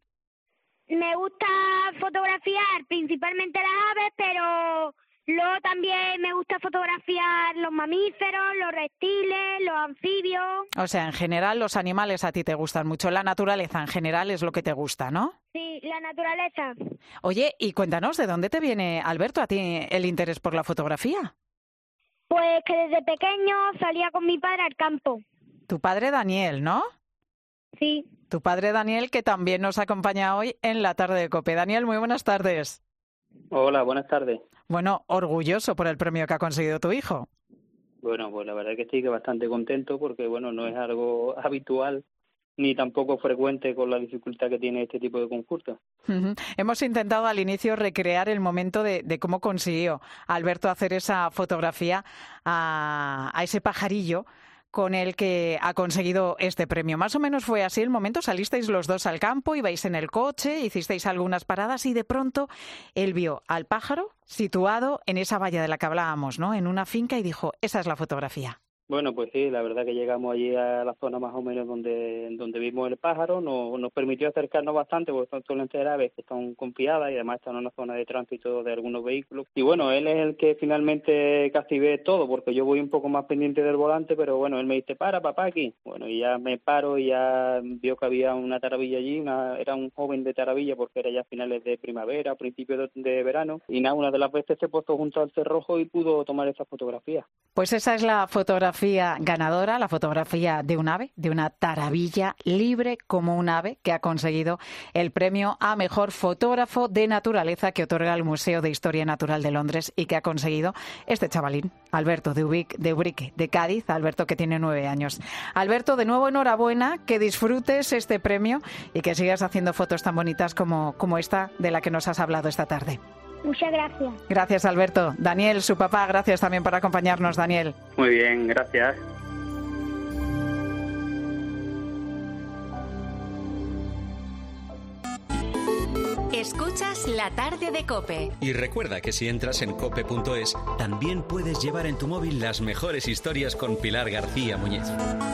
Me gusta fotografiar principalmente las aves, pero luego también me gusta fotografiar los mamíferos, los reptiles, los anfibios. O sea, en general los animales a ti te gustan mucho. La naturaleza en general es lo que te gusta, ¿no? Sí, la naturaleza. Oye, y cuéntanos, ¿de dónde te viene, Alberto, a ti el interés por la fotografía? Pues que desde pequeño salía con mi padre al campo. Tu padre Daniel, ¿no? Sí. Tu padre Daniel, que también nos acompaña hoy en la tarde de COPE. Daniel, muy buenas tardes. Hola, buenas tardes. Bueno, orgulloso por el premio que ha conseguido tu hijo. Bueno, pues la verdad es que estoy bastante contento porque, bueno, no es algo habitual ni tampoco frecuente con la dificultad que tiene este tipo de concursos. Ujú. Hemos intentado al inicio recrear el momento de, de cómo consiguió Alberto hacer esa fotografía a, a ese pajarillo con el que ha conseguido este premio. Más o menos fue así el momento, salisteis los dos al campo, ibais en el coche, hicisteis algunas paradas y de pronto él vio al pájaro situado en esa valla de la que hablábamos, ¿no? En una finca y dijo, esa es la fotografía. Bueno, pues sí, la verdad que llegamos allí a la zona más o menos donde donde vimos el pájaro, nos, nos permitió acercarnos bastante porque son suelen ser aves que están confiadas y además están en una zona de tránsito de algunos vehículos. Y bueno, él es el que finalmente casi ve todo porque yo voy un poco más pendiente del volante, pero bueno, él me dice, para papá aquí. Bueno, y ya me paro y ya vio que había una taravilla allí, una, era un joven de taravilla porque era ya finales de primavera, principios de, de verano. Y nada, una de las veces se puso junto al cerrojo y pudo tomar esa fotografía. Pues esa es la fotografía ganadora, la fotografía de un ave, de una taravilla libre como un ave que ha conseguido el premio a mejor fotógrafo de naturaleza que otorga el Museo de Historia Natural de Londres y que ha conseguido este chavalín, Alberto de Ubrique, de Ubrique, de Cádiz, Alberto que tiene nueve años. Alberto, de nuevo enhorabuena, que disfrutes este premio y que sigas haciendo fotos tan bonitas como, como esta de la que nos has hablado esta tarde. Muchas gracias. Gracias, Alberto. Daniel, su papá, gracias también por acompañarnos, Daniel. Muy bien, gracias. Escuchas La Tarde de COPE. Y recuerda que si entras en cope punto es, también puedes llevar en tu móvil las mejores historias con Pilar García Muñiz.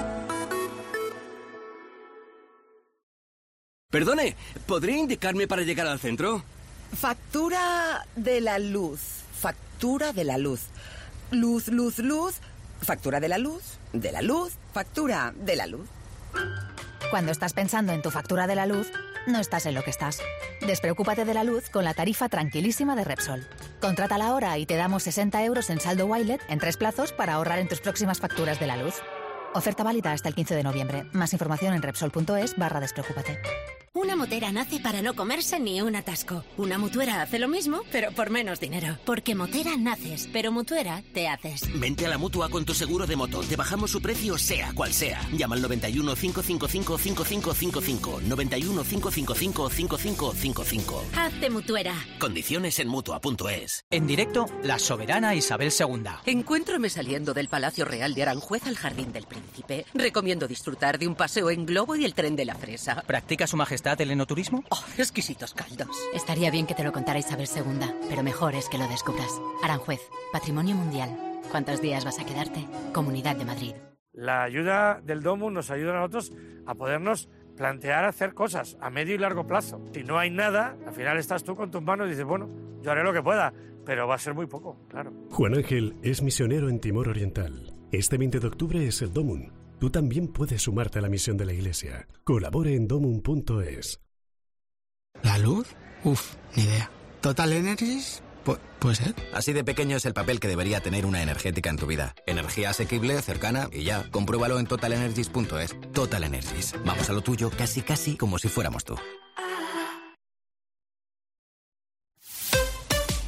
Perdone, ¿podría indicarme para llegar al centro? Factura de la luz. Factura de la luz. Luz, luz, luz. Factura de la luz. De la luz. Factura de la luz. Cuando estás pensando en tu factura de la luz, no estás en lo que estás. Despreocúpate de la luz con la tarifa tranquilísima de Repsol. Contrátala ahora y te damos sesenta euros en saldo Wilet en tres plazos para ahorrar en tus próximas facturas de la luz. Oferta válida hasta el quince de noviembre. Más información en repsol punto es barra despreocúpate. Una motera nace para no comerse ni un atasco. Una mutuera hace lo mismo, pero por menos dinero. Porque motera naces, pero mutuera te haces. Vente a la Mutua con tu seguro de moto. Te bajamos su precio sea cual sea. Llama al noventa y uno, cinco cinco cinco, cinco cinco cinco cinco. noventa y uno, cinco cinco cinco, cinco cinco cinco cinco. Hazte mutuera. Condiciones en Mutua punto es. En directo, la soberana Isabel segunda. Encuéntrome saliendo del Palacio Real de Aranjuez al Jardín del Príncipe. Recomiendo disfrutar de un paseo en globo y el tren de la fresa. ¿Practica su majestad el enoturismo? Oh, exquisitos caldos. Estaría bien que te lo contara Isabel segunda, pero mejor es que lo descubras. Aranjuez, Patrimonio Mundial. ¿Cuántos días vas a quedarte? Comunidad de Madrid. La ayuda del Domus nos ayuda a nosotros a podernos plantear hacer cosas a medio y largo plazo. Si no hay nada, al final estás tú con tus manos y dices, bueno, yo haré lo que pueda, pero va a ser muy poco, claro. Juan Ángel es misionero en Timor Oriental. Este veinte de octubre es el Domun. Tú también puedes sumarte a la misión de la Iglesia. Colabore en domun punto es. ¿La luz? Uf, ni idea. ¿Total Energies? Pu- ¿Puede ser? Así de pequeño es el papel que debería tener una energética en tu vida. Energía asequible, cercana y ya. Compruébalo en total energies punto es. Total Energies. Vamos a lo tuyo casi casi como si fuéramos tú.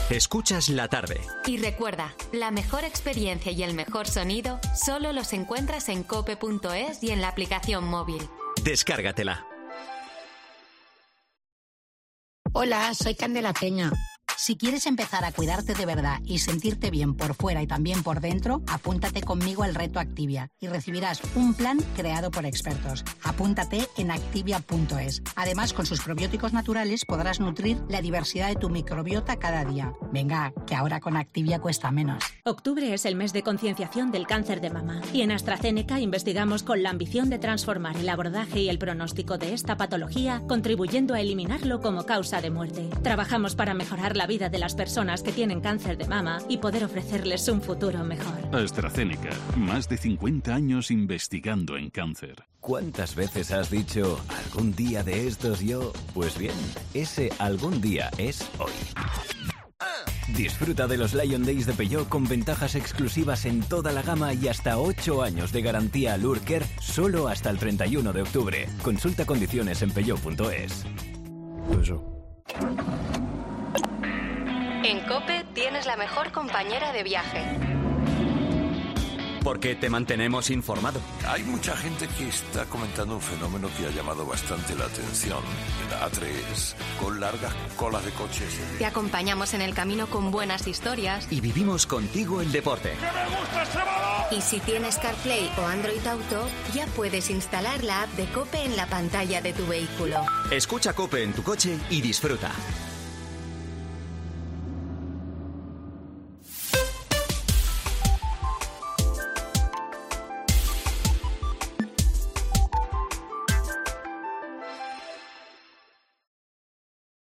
Escuchas La Tarde. Y recuerda, la mejor experiencia y el mejor sonido solo los encuentras en cope punto es y en la aplicación móvil. Descárgatela. Hola, soy Candela Peña. Si quieres empezar a cuidarte de verdad y sentirte bien por fuera y también por dentro, apúntate conmigo al reto Activia y recibirás un plan creado por expertos. Apúntate en activia punto es. Además, con sus probióticos naturales podrás nutrir la diversidad de tu microbiota cada día. Venga, que ahora con Activia cuesta menos. Octubre es el mes de concienciación del cáncer de mama y en AstraZeneca investigamos con la ambición de transformar el abordaje y el pronóstico de esta patología, contribuyendo a eliminarlo como causa de muerte. Trabajamos para mejorar la vida de las personas que tienen cáncer de mama y poder ofrecerles un futuro mejor. AstraZeneca, más de cincuenta años investigando en cáncer. ¿Cuántas veces has dicho algún día de estos yo? Pues bien, ese algún día es hoy. Disfruta de los Lion Days de Peugeot con ventajas exclusivas en toda la gama y hasta ocho años de garantía al Urker solo hasta el treinta y uno de octubre. Consulta condiciones en peugeot punto es. En COPE tienes la mejor compañera de viaje. Porque te mantenemos informado. Hay mucha gente que está comentando un fenómeno que ha llamado bastante la atención. La A tres, con largas colas de coches. Te acompañamos en el camino con buenas historias. Y vivimos contigo el deporte. ¡Que me gusta ese balón! Y si tienes CarPlay o Android Auto, ya puedes instalar la app de COPE en la pantalla de tu vehículo. Escucha COPE en tu coche y disfruta.